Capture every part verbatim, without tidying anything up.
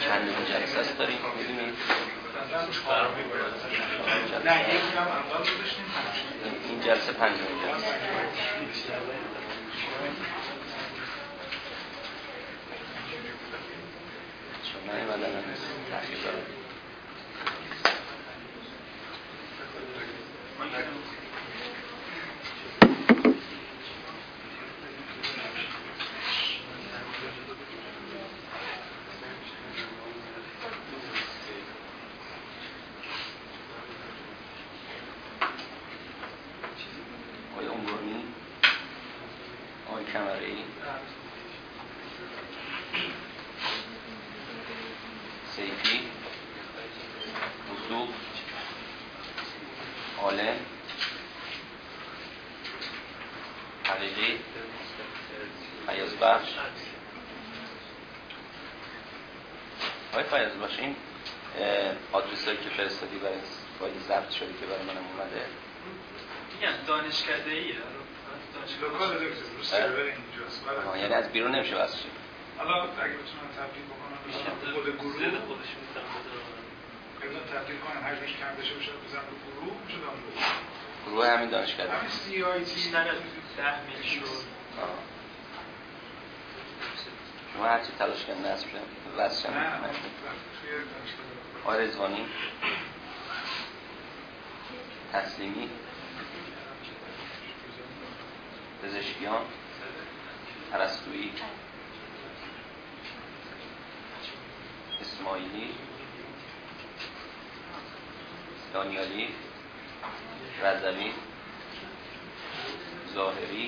چند جلسه است داریم می‌بینید؟ نه یک هم اول گذاشتیم این جلسه پنجمین جلسه. چون نیومدن هنوز تأخیر دارم. آقای عمرانی، آقای کمره‌ای، سیفی، وثوق، عالم، حقیقی، فیاض بخش. آقای فیاض بخش، این آدرسایی که فرستادی برای فایل ضبط شده که برای منم اومده میگن دانشکده‌ایه. لوکال دکتر سرور اینجاست. آها، یعنی از بیرون نمیشه واسه چی؟ حالا اگه بتونن تبدیل بکنن به خود گروه زیر خودش میتونم بذار تبدیل کنن حجمش کم بشه بشه بزن به گروه میشه دانلود. گروه همین دانشکده. همین سی آی تی بیشتر از ده میلیون شد. شما هرچی تلاش کنید نصب شد واسه شما. نه توی دانشکده. آقای رضوانی، تسلیمی، پزشکیان، ارسطویی، اسماعیلی، دانیالی، رضوی، ظاهری،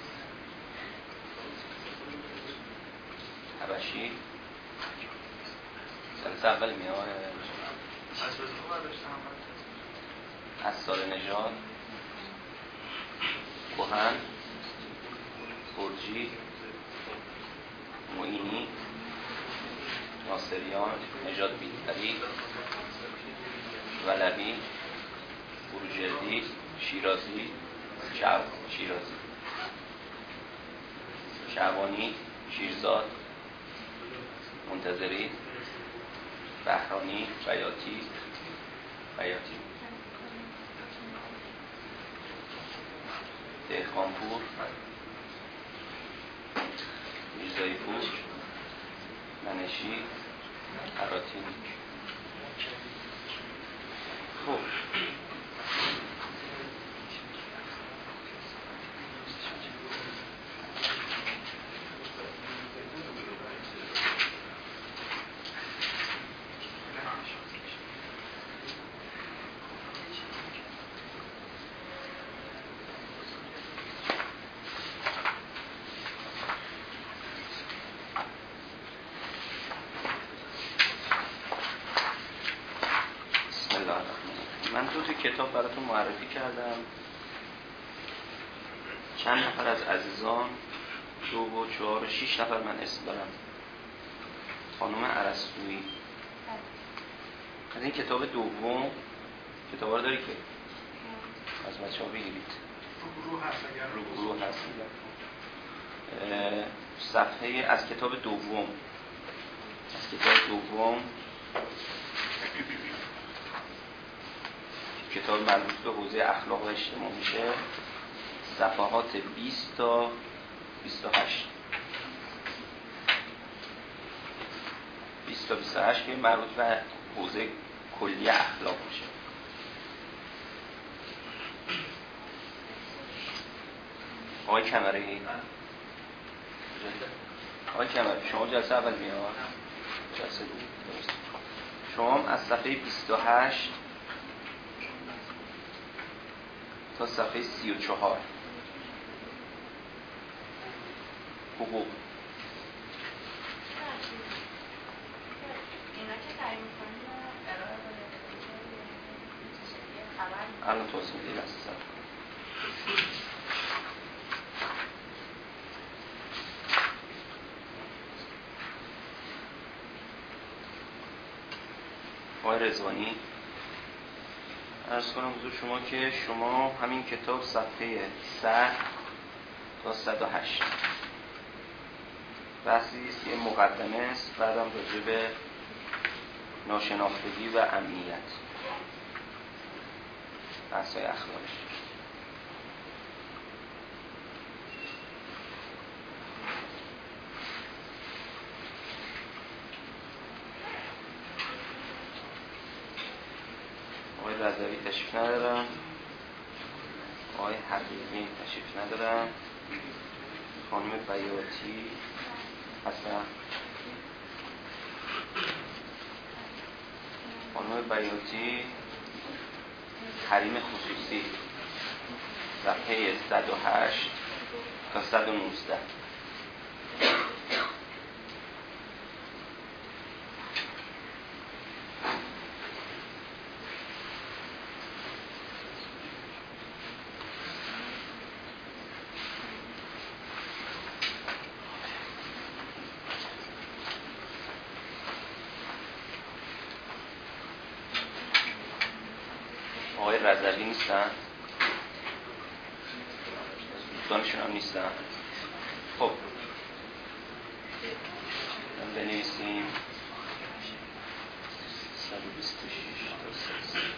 حبشی. جلسه اول میاد اسرار نژاد، کهن، برجی، معینی، ناصریان، نژاد بیلتری، ولوی، بروجردی، شیرازی، شعب شیرازی، شعبانی، شیرزاد، منتظری، بهرانی، بیاتی، بیاتی، دهقانپور، میرزایی پور، منشی، حراتی. خب من دو تا کتاب براتون معرفی کردم. چند نفر از عزیزان، دو و چهار و شیش نفر من اسم دارم. خانم ارسطویی از این کتاب دوم، کتابا رو داری که از بچه‌ها بگیرید. رو گروه هست اگر رو گروه هست. صفحه از کتاب دوم، از کتاب دوم کتاب مربوط به حوزه اخلاق و اجتماع میشه، صفحات بیست تا بیست و هشت بیست تا بیست و هشت که مربوط به حوزه کلی اخلاق میشه. آقای کمره‌ای، آقای کمره‌ای شما جلسه اول میاد، جلسه دوم درست. شما از صفحه بیست و هشت تا صفحه سی و چهار حقوق الان توضیح میدید از صفحه آقای رضوانی. عرض کنم حضور شما که شما همین کتاب صفحه صد تا صد و هشت بحثی است که مقدمه است، بعدم راجع به ناشناختگی و امنیت، بحث‌های اخلاقی. آقای رضوی تشریف ندارم، آقای حقیقی تشریف ندارم، خانم بیاتی هستن، خانم بیاتی حریم خصوصی صفحه صد و هشت تا صد و نوزده. آقای رضوی نیستن، دوستانشون هم نیستن. خب من بنویسیم صد و بیست و شش تا صد و سی.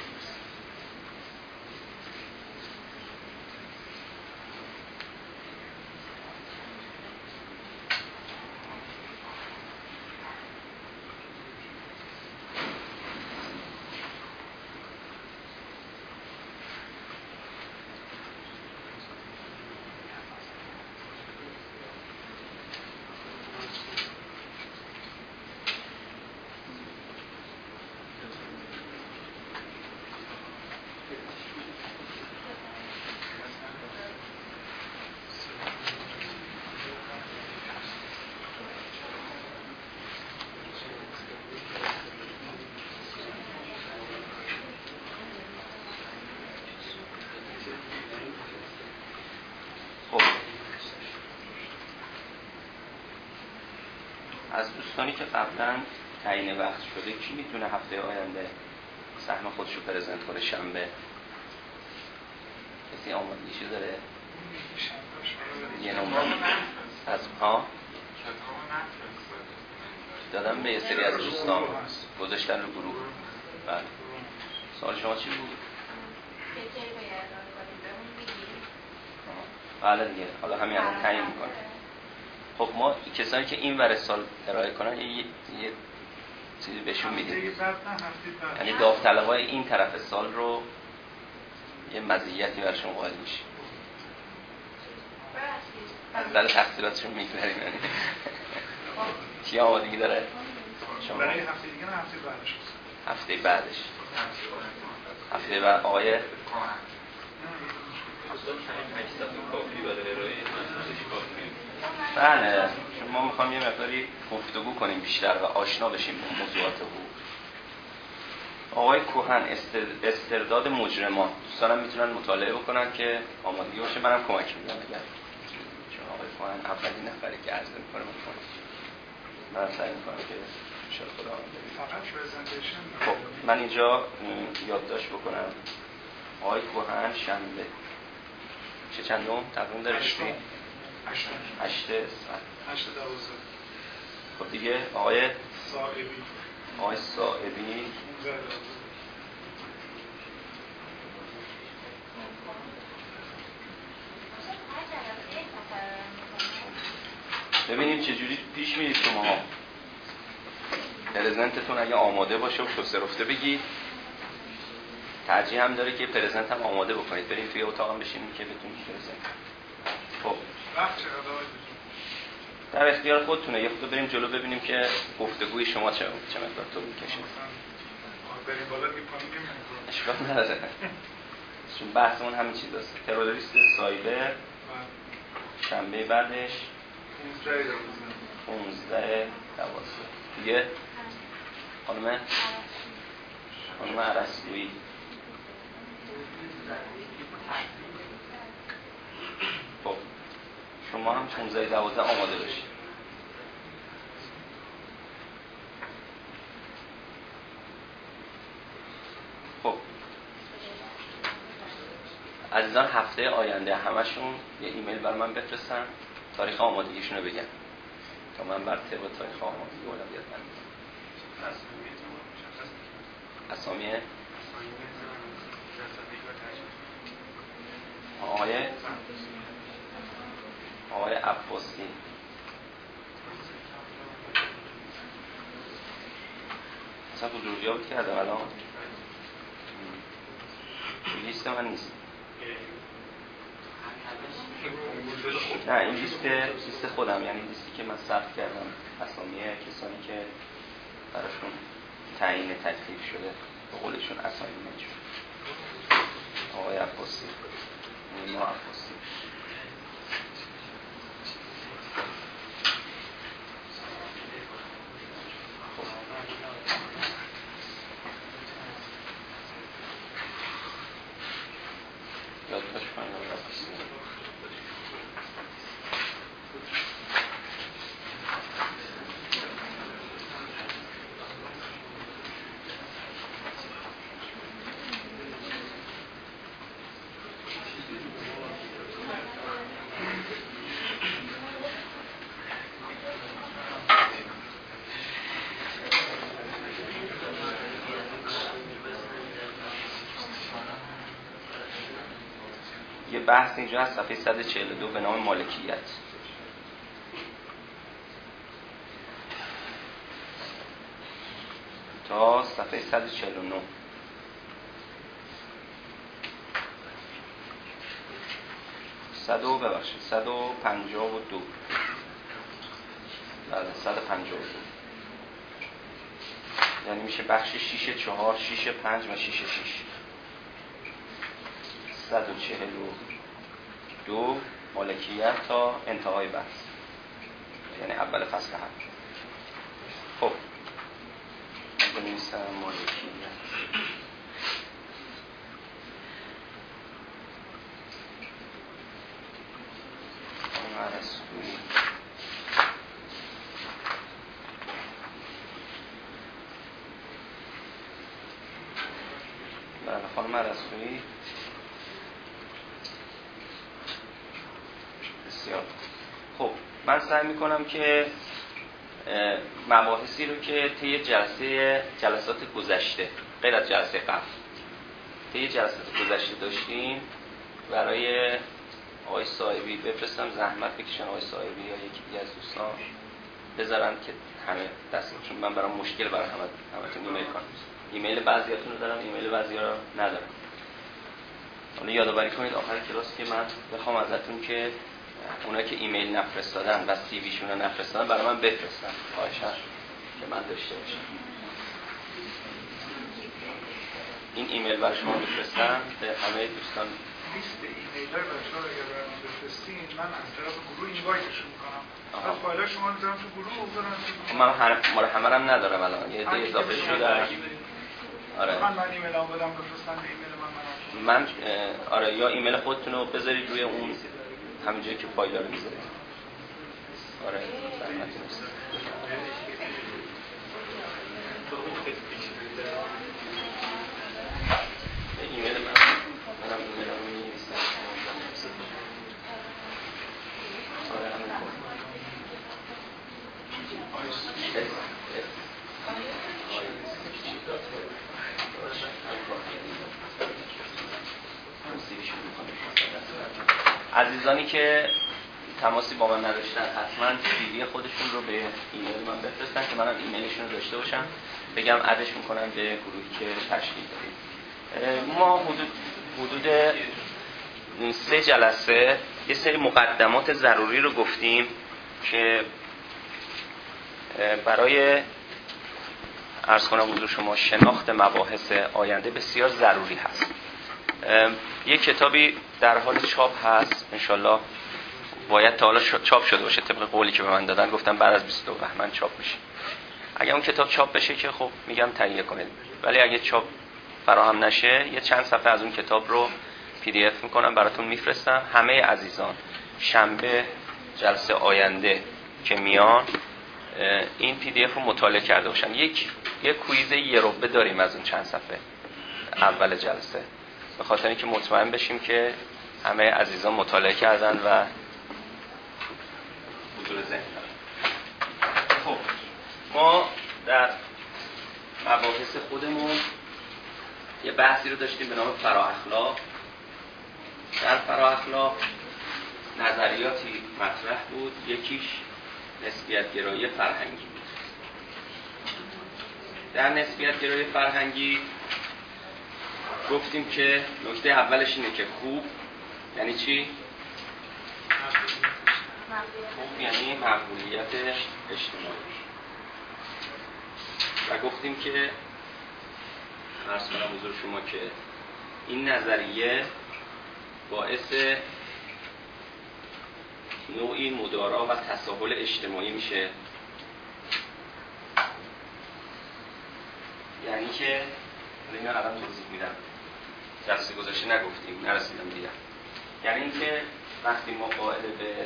از دوستانی که قبلا تعیین وقت شده کی میتونه هفته آینده سهم خودشو پرزنت کنه شنبه؟ کسی آمادگیشو داره؟ یه نمره از ها دادم به یه سری از دوستان گذاشتن رو گروه. بله سوال شما چی بود؟ بله دیگه حالا همین الان تعیین میکنه. خب ما کسانی که این ور سال ارائه کنن یه, یه چیزی بهشون میدیم، یعنی داوطلبای این طرف سال رو یه مزیتی برشون قائل میشیم، از در تحصیلاتشون میگذاریم. یعنی کی آمادگی داره؟ شما برای هفته دیگه نه هفته بعدش؟ هفته بعدش هفته بعد آقای بله ما میخوام یه مقداری گفتگو کنیم بیشتر و آشنا بشیم با موضوعات حقوق. آقای کوهن استرداد مجرمان، دوستانم میتونن مطالعه بکنن که آمادگی باشه، منم کمک میدم اگر، چون آقای کوهن اولین نفری که عرض میکنه من من سعی میکنم که شاید خدا فقط پرزنتیشن. خب من اینجا یادداشت بکنم. آقای کوهن شنبه چه چندم تقویم داره؟ هشته هشته هشته دوازده. خب دیگه آقای صائبی آقای صائبی ببینیم چجوری پیش میرید شما ها. پرزنتتون اگه آماده باشه و شسته رفته بگید، ترجیح هم داره که پرزنت هم آماده بکنید، بریم توی اتاق هم بشینیم که بتونید پرزنت. خب وقت چقدر آقای در اختیار خودتونه، یه خود بریم جلو ببینیم که گفتگوی شما چه چه مقدار طول می‌کشه. بریم بالا دیگه پایین نمی‌کنیم. اشکال نداره. چون بحثمون همین چیز است. تروریست سایبر شنبه بعدش پانزده دوازده دیگه خانم خانم عرستویی. خب شما هم پانزده دوازده آماده بشید. خب عزیزان هفته آینده همشون یه ایمیل بر من بفرستن، تاریخ آمادگیشون رو بگن تا من بر طبق تاریخ آمادگی اولویت بدم. اسامی آقای آقای عباسی. اصلا حضوریابی کردم الان لیست من نیست. نه این لیست لیست خودم، یعنی لیستی که من ثبت کردم اسامی کسانی که براشون تعیین تکلیف شده به قولشون اساینمنت شد. آقای عباسی، نیما عباسی. یادداشت کنید آقای عباسی. یه بحث اینجا هست صفحه صد و چهل و دو به نام مالکیت. تا صفحه صد و چهل و نه صد و ببخشید صد و پنجاه و دو بله صد و پنجاه و دو، یعنی میشه بخش شیش چهار شیش پنج و شیش شیش. صد و چهل و دو مالکیت تا انتهای بحث، یعنی اول فصل هم. خب من بنویسم مالکیت. مرسوی بله خانم مرسوی. بسیار خب، من سعی میکنم که مباحثی رو که طی جلسه جلسات گذشته غیر از جلسه قبل طی جلسات گذشته داشتیم برای آقای صاحبی بفرستم، زحمت بکشن آقای صاحبی یا یکی دیگه از دوستان بذارن که همه دستم، چون من برام مشکل برای همه همتون ایمیل کنم. ایمیل بعضیاتون رو دارم، ایمیل بعضیا رو ندارم. حالا یادآوری کنید آخر کلاس که من بخوام ازتون که اونایی که ایمیل نفرستادن و سی ویشون رو نفرستادن برای من بفرستن، خواهشاً که من داشته باشم. این ایمیل برای شما بفرستم به همه دوستان. لیست ایمیل‌های بچه‌ها رو اگر برام بفرستین من از طرف گروه اینوایتشون می‌کنم. بعد فایل‌ها شما رو می‌ذارم تو گروه و بذارم تو من هم مال همه هم ندارم الان، یه عده اضافه شده. آره من من ایمیلام بدم بفرستن به ایمیل من. من آره یا ایمیل خودتون رو بذارید روی اون همینجایی که فایل رو میذارید. آره زحمتی نیست. ایمیل من منم ایمیل رو می‌نویسم. آره همین کن. عزیزانی که تماسی با من نداشتن حتما سی‌وی خودشون رو به ایمیل من بفرستن که منم ایمیلشون رو داشته باشم، بگم ادش میکنم به گروهی که تشکیل دادیم. ما حدود حدود سه جلسه یه سری مقدمات ضروری رو گفتیم که برای عرض کنم حضور شما شناخت مباحث آینده بسیار ضروری هست. یک کتابی در حال چاپ هست، انشالله باید تا حالا چاپ شده باشه طبق قولی که به من دادن، گفتم بعد از بیست و دو بهمن چاپ میشه. اگه اون کتاب چاپ بشه که خب میگم تهیه کنید، ولی اگه چاپ فراهم نشه یه چند صفحه از اون کتاب رو پی دی اف میکنم براتون میفرستم. همه عزیزان شنبه جلسه آینده که میان این پی دی اف رو مطالعه کرده باشن. یک یک کویز یه ربع داریم از اون چند صفحه اول جلسه، به خاطر اینکه مطمئن بشیم که همه عزیزان مطالعه کردن و حضور ذهن دارن. خب ما در مباحث خودمون بحثی رو داشتیم به نام فرااخلاق. در فرااخلاق نظریاتی مطرح بود، یکیش نسبیت گرایی فرهنگی بود. در نسبیت گرایی فرهنگی گفتیم که نکته اولش اینه که خوب یعنی چی؟ خوب یعنی مقبولیت اجتماعی. و گفتیم که عرض کنم حضور شما که این نظریه باعث نوعی مدارا و تساهل اجتماعی میشه، یعنی که اینو الان توضیح میدم، جلسه گذاشته نگفتیم نرسیدم دیگه. یعنی اینکه وقتی ما قائل به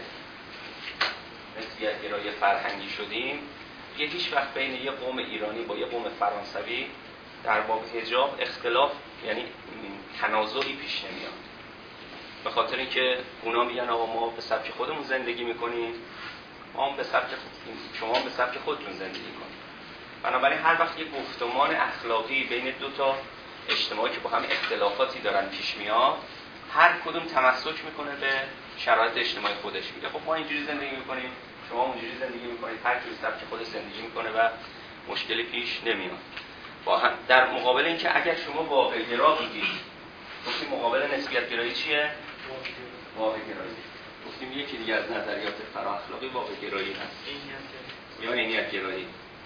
نسبیت گرایی فرهنگی شدیم، یه هیچ وقت بین یه قوم ایرانی با یه قوم فرانسوی در باب حجاب اختلاف یعنی تنازعی پیش نمیاد، به خاطر اینکه اونا میگن آقا ما به سبک خودمون زندگی میکنیم، ما هم به سبک شما هم به سبک خودتون زندگی کنید. بنابراین هر وقت یه گفتمان اخلاقی بین دو تا اجتماعی که با هم اختلافاتی دارن پیش میاد، هر کدوم تمسک میکنه به شرایط اجتماعی خودش، میگه خب ما اینجوری زندگی میکنیم، شما اونجوری زندگی میکنید، هر کی سبک خودش زندگی میکنه و مشکلی پیش نمیاد. با هم در مقابل اینکه اگر شما واقع گرا بودید، گفتیم مقابل نسبیت گرایی چیه؟ واقع گرایی. گفتیم یکی دیگه از نظریات فرااخلاقی واقع گرایی هست یا عینیت گرایی.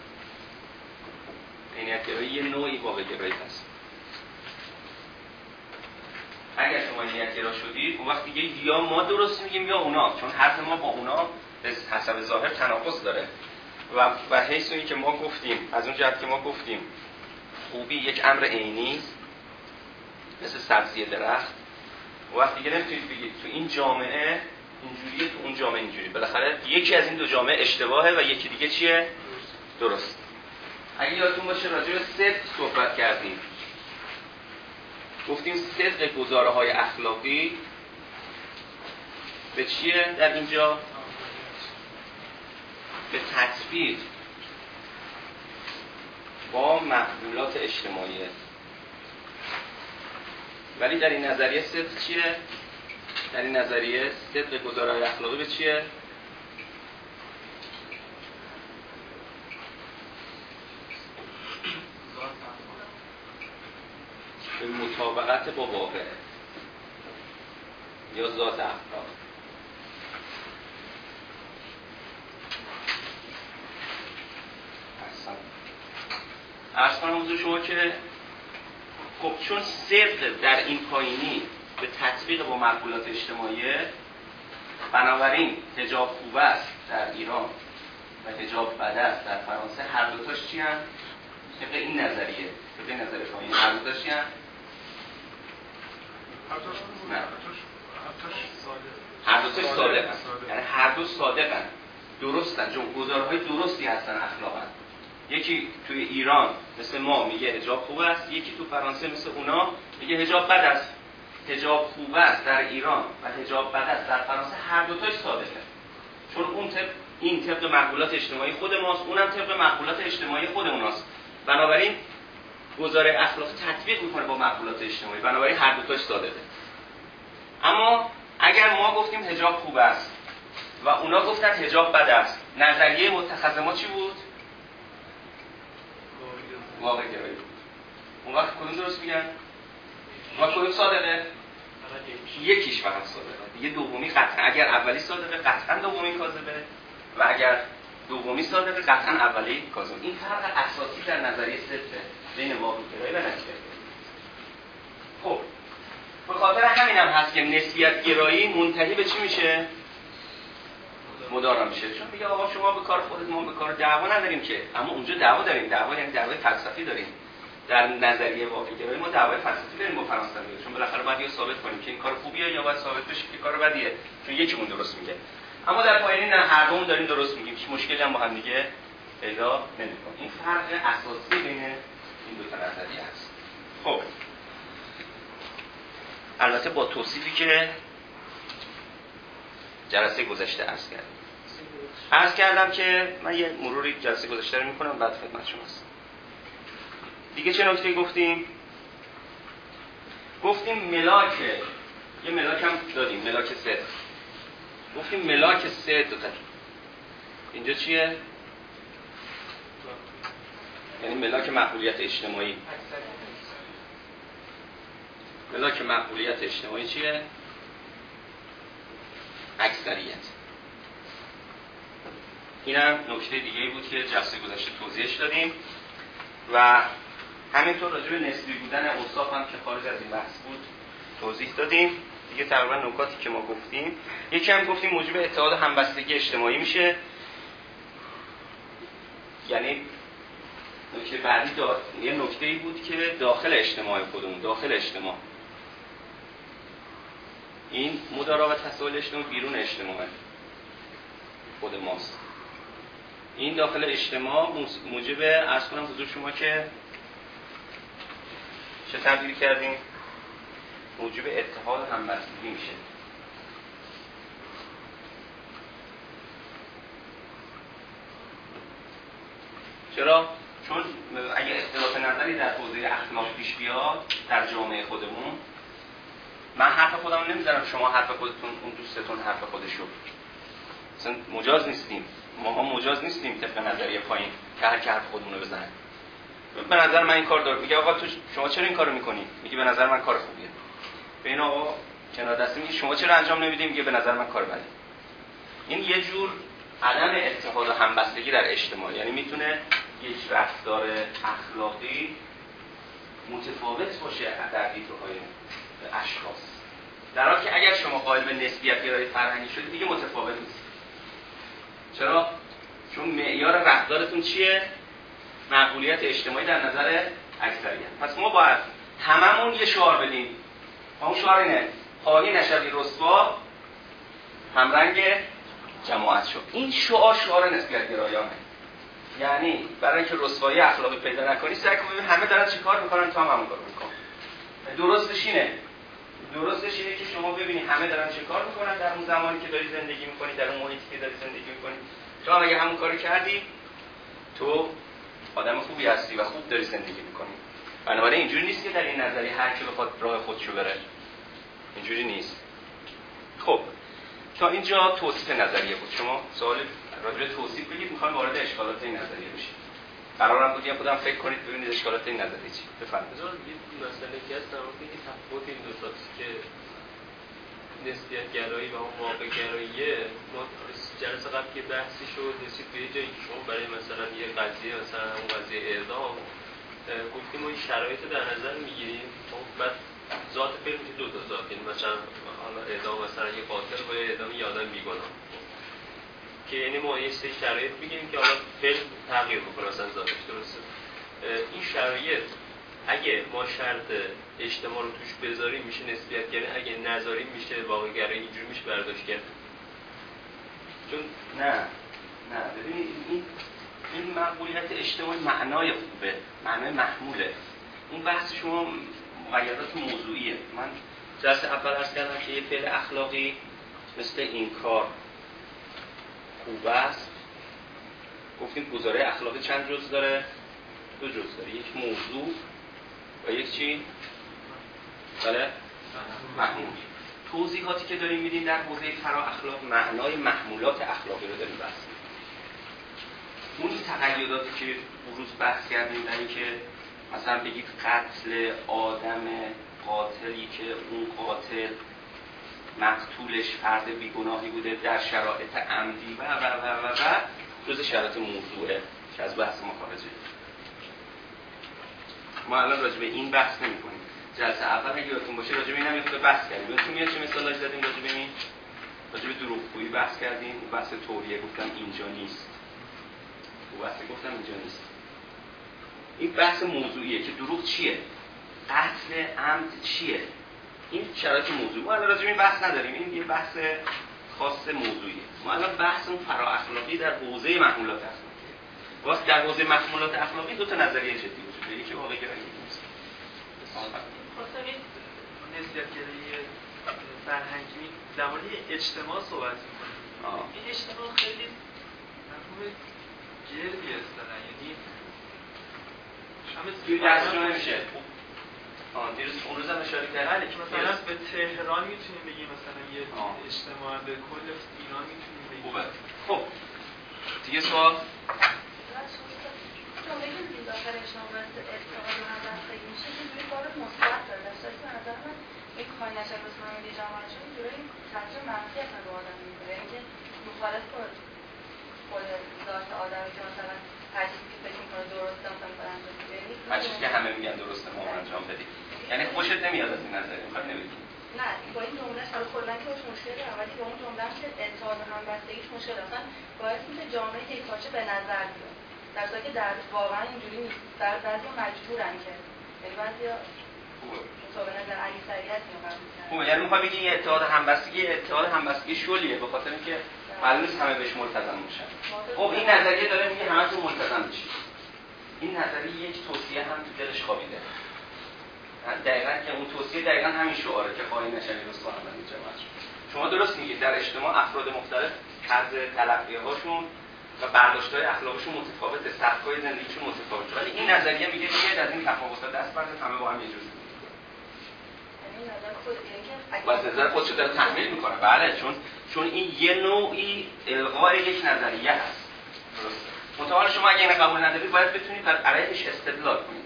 عینیت گرایی یه نوعی واقع گرایی هست. اگر شما عینیت گرا شدید، اون وقت دیگه یا ما درست میگیم یا اونا، چون حرف ما با اونا به حسب ظاهر تناقض داره. و و حیث اونی که ما گفتیم، از اون جهت که ما گفتیم خوبی یک امر عینی مثل سبزی درخت، و وقت دیگه نمیتونید بگید تو این جامعه اینجوریه تو اون جامعه اینجوری، بالاخره یکی از این دو جامعه اشتباهه و یکی دیگه چیه؟ درست. اگه یادتون باشه راجع به صدق صحبت کردیم، گفتیم صدق گزاره‌های اخلاقی به چیه در اینجا؟ به تطبیق با مقبولات اجتماعیه. ولی در این نظریه صدق چیه؟ در این نظریه صدق گزاره‌های اخلاقی به چیه؟ به مطابقت با واقع یا ذات افراد. عرض کنم حضور شما که خب چون صدق در این پایینی به تطبیق با مقبولات اجتماعیه، بنابراین حجاب خوب است در ایران و حجاب بد است در فرانسه، هر دوتاش چی هم؟ طبق این نظریه، طبق این نظریه پایینی هر دوتاش چی هم؟ نه هر دوتاش صادق هست، یعنی هر دو صادق هست، درستن، چون گزارهای درستی هستن اخلاقا. یکی توی ایران مثل ما میگه حجاب خوب است، یکی تو فرانسه مثل اونا میگه حجاب بد است. حجاب خوب است در ایران و حجاب بد است در فرانسه، هر دوتاش صادقه، چون اون طب این طبق مقبولات اجتماعی خود ماست، اونم طبق مقبولات اجتماعی خود اوناست. بنابراین گزاره اخلاقی تطبیق میکنه با مقبولات اجتماعی، بنابراین هر دوتاش صادقه. اما اگر ما گفتیم حجاب خوب است و اونا گفتن حجاب بد است، نظریه متخذ ما چی بود؟ واقع گرایی بود. اون وقت کدوم درست میگن؟ اون وقت کدوم صادقه؟ یکیش فقط صادقه، دیگه دومی قطعا، اگر اولی صادقه قطعا دومی کاذبه و اگر دومی صادقه قطعا اولی کاذبه. این فرق اساسی در نظریه صدقه بین واقع گرایی و نسبیت گرایی. خب به خاطر همین هم هست که نسبیت گرایی منتهی به چی میشه؟ مدارا میشه، چون میگه آقا شما به کار خودت، ما به کار دعوا نداریم که. اما اونجا دعوا داریم، دعوا یعنی دعوای فلسفی داریم. در نظریه واقع گرایی ما دعوای فلسفی داریم با فرانسوی، چون بالاخره باید ثابت کنیم که این کار خوبیه یا باید ثابت بشه که کار بدیه، چون یکیمون درست میگه. اما در پایین نه، هر دومون داریم درست میگیم، هیچ مشکلی هم با هم دیگه پیدا نمی‌کنه. این فرق اساسی بین این دو تا نظریه است. خب البته با توصیفی که جلسه گذشته عرض کردم. عرض کردم که من یه مروری جلسه گذشته رو میکنم بعد خدمت شما هستم. دیگه چه نکته گفتیم؟ گفتیم ملاک، یه ملاک هم دادیم، ملاک صدق. گفتیم ملاک صدق اینجا چیه؟ یعنی ملاک مقبولیت اجتماعی. ملاک مقبولیت اجتماعی چیه؟ اکثریت. اینم نکته دیگه‌ای بود که جلسه گذشته توضیحش دادیم و همینطور راجع به نسبی بودن اوصاف هم که خارج از این بحث بود توضیح دادیم. دیگه تقریبا نکاتی که ما گفتیم، یکی هم گفتیم موجب اتحاد و همبستگی اجتماعی میشه. یعنی نکته بعدی داد یه نکته‌ای بود که داخل اجتماع خودمون، داخل اجتماع این مدارا و تساهل اجتماع بیرون اجتماع خود ماست. این داخل اجتماع موجب عرض کنم حضور شما که چه تبدیل کردیم؟ موجب اتحاد و همبستگی میشه. چرا؟ چون اگه اختلاف نظری در حوزه اخلاق پیش بیاد در جامعه خودمون، من حرف خودم نمیذارم شما حرف خودتون، اون دوستتون حرف خودشو. مثلا مجاز نیستیم، ما ها مجاز نیستیم طبق نظریه پایین که هر کی حرف خودمون رو بزنه. به نظر من این کار داره، میگه آقا تو شما چرا این کارو میکنی؟ میگه به نظر من کار خوبیه. ببین آقا کنار دستی میگه شما چرا انجام نمیدی؟ میگه به نظر من کار بدیه. این یه جور عدم اتحاد و همبستگی در اجتماع، یعنی میتونه یک رفتار اخلاقی متفاوت باشه در دیدگاه‌های اشخاص، در حالی که اگر شما قائل به نسبیت گرایی فرهنگی شدید دیگه متفاوت نیست. چرا؟ چون معیار رفتارتون چیه؟ مقبولیت اجتماعی در نظر اکثریت. پس ما باید هممون یه شعار بدیم. اون شعار اینه: خواهی نشوی رسوا همرنگ جماعت شد. این شعار شعار نسبیت گرایانه. یعنی برای اینکه رسوایی اخلاقی پیدا نکنی سعی کن ببین همه دارن چیکار میکنن تو هم همون کارو بکن. درستش اینه. درستش اینه که شما ببینی همه دارن چیکار میکنن در اون زمانی که داری زندگی میکنی، در اون محیطی که داری زندگی میکنی. تو هم اگه همون کارو کردی تو آدم خوبی هستی و خوب داری زندگی میکنی. بنابراین اینجوری نیست که در این نظریه هر کی بخواد راه خودشو بره. اینجوری نیست. خب تا اینجا توصیف نظریه بود. شما سوال راجع به توصیف بگید، میخوام وارد اشکالات این نظریه بشیم. قرارم بود یه خودم فکر کنید ببینید اشکالات این نظریه چی. بفرمایید. یه مسئله که هست در مورد تفاوت این دو تاست که نسبیت گرایی و اون واقع گراییه. ما جلسه قبل که بحثی شد رسید به جایی که شما برای مثلا یه قضیه مثلا اون قضیه اعدام گفتیم ما این شرایط رو در نظر میگیریم. بعد ذات فعل میشه دو تا ذات، یعنی مثلا حالا اعدام مثلا یه قاتل با اعدام یه آدم بیگناه، که یعنی ما یه سری شرایط میگیریم که حالا فعل تغییر بکنه مثلا ذاتش. درسته؟ این شرایط اگه ما شرط اجتماع رو توش بذاریم میشه نسبیت گرایی، اگه نذاریم میشه واقع گرایی. اینجوری میشه برداشت کرد. چون نه نه ببینید این این مقبولیت اجتماعی معنای خوبه، معنای محموله. اون بحث شما مقیدات موضوعیه. من جلسه اول عرض کردم که یه فعل اخلاقی مثل این کار خوب است. گفتیم گزاره اخلاقی چند جزء داره؟ دو جزء داره، یک موضوع و یک چی؟ بله؟ محمول. توضیحاتی که داریم میدیم در حوزه فرا اخلاق معنای محمولات اخلاقی رو داریم بحث می‌کنیم. اون تقییداتی که بروز بحث کردیم در این که مثلا بگید قتل آدم قاتلی که اون قاتل مقتولش فرد بیگناهی بوده در شرایط عمدی و و و و و جز شرایط موضوعه که از بحث ما خارجه. ما الان راجع به این بحث نمی کنیم. جلسه اول اگه یادتون باشه راجع به این هم یه بحث کردیم. یادتون میاد چه مثالی زدیم راجع به این؟ راجع به دروغگویی بحث کردیم. بحث توریه گفتم اینجا نیست. و بحث گفتم اینجا نیست. این بحث موضوعیه که دروغ چیه؟ قتل عمد چیه؟ این شرایط موضوعی. ما الان راجع به این بحث نداریم. این یه بحث خاص موضوعیه. ما الان بحث اون فرا اخلاقی در حوزه محمولات اخلاقیه. واسه در حوزه محمولات اخلاقی دو تا نظریه جدی وجود داره. یکی واقع گرایی نیست. خواستم این نسبیت گرایی فرهنگی در مورد اجتماع صحبت می‌کنیم. این اجتماع خیلی مفهوم گردی است، یعنی همه گیری ارزش نمیشه. آه دیروز اون روز هم اشاره کردم که مثلا به تهران میتونیم بگیم مثلا یه اجتماع، به کل ایران میتونیم بگیم. خوبه. خب دیگه سوال تو میگید داخل اجتماع اتفاقی همبستگی میشه که جوری کار مثبت داره، در صورتی که به نظر من یک کاری نشه به اسم ملی جماعت شد جوری تاثیر منفی اصلا به آدم میکنه، یعنی که مخالف با خود ذات آدمی که مثلا هر چیزی که فکر میکنه درسته مثلا میخواد انجام بده، یعنی هر چیزی که همه میگن درسته ما انجام بدیم، یعنی خوشت نمیاد از این نظر میخواد نمیگی نه با این جملهش حالا کلا که باش مشکل دارم، ولی با اون جملهش که اتحاد و همبستگیش مشکل اصلا باعث میشه جامعه یک پارچه به نظر بیاد، در صورتی که در واقعا اینجوری نیست. در بعضیا مجبورن که یعنی بعضیا مطابق نظر اکثریت میگن خوبه، یعنی میخوای بگی یه اتحاد همبستگی اتحاد همبستگی شلیه به خاطر اینکه معلومه همه بهش ملتزم میشن. خب این نظریه داره میگه همتون ملتزم بشید. این نظریه یک توصیه هم تو دلش خوابیده. دقیقاً که اون توصیه دقیقاً همین شعاره که خواهی نشنی رسوا هم در جماعت. شما درست میگید در اجتماع افراد مختلف طرز تلقی‌هاشون و برداشت‌های اخلاقیشون متفاوته، سبک‌های زندگیشون متفاوته، ولی این نظریه میگه که از این تفاوت‌ها دست بردارید همه با هم یه جور زندگی کنید. یعنی نظر خود یعنی که واسه نظر خودش رو داره تحمیل میکنه. بله، چون چون این یه نوعی الغای یک نظریه است. درسته. متأهل شما اگه اینو قبول ندارید باید بتونید بر علیهش استدلال کنید.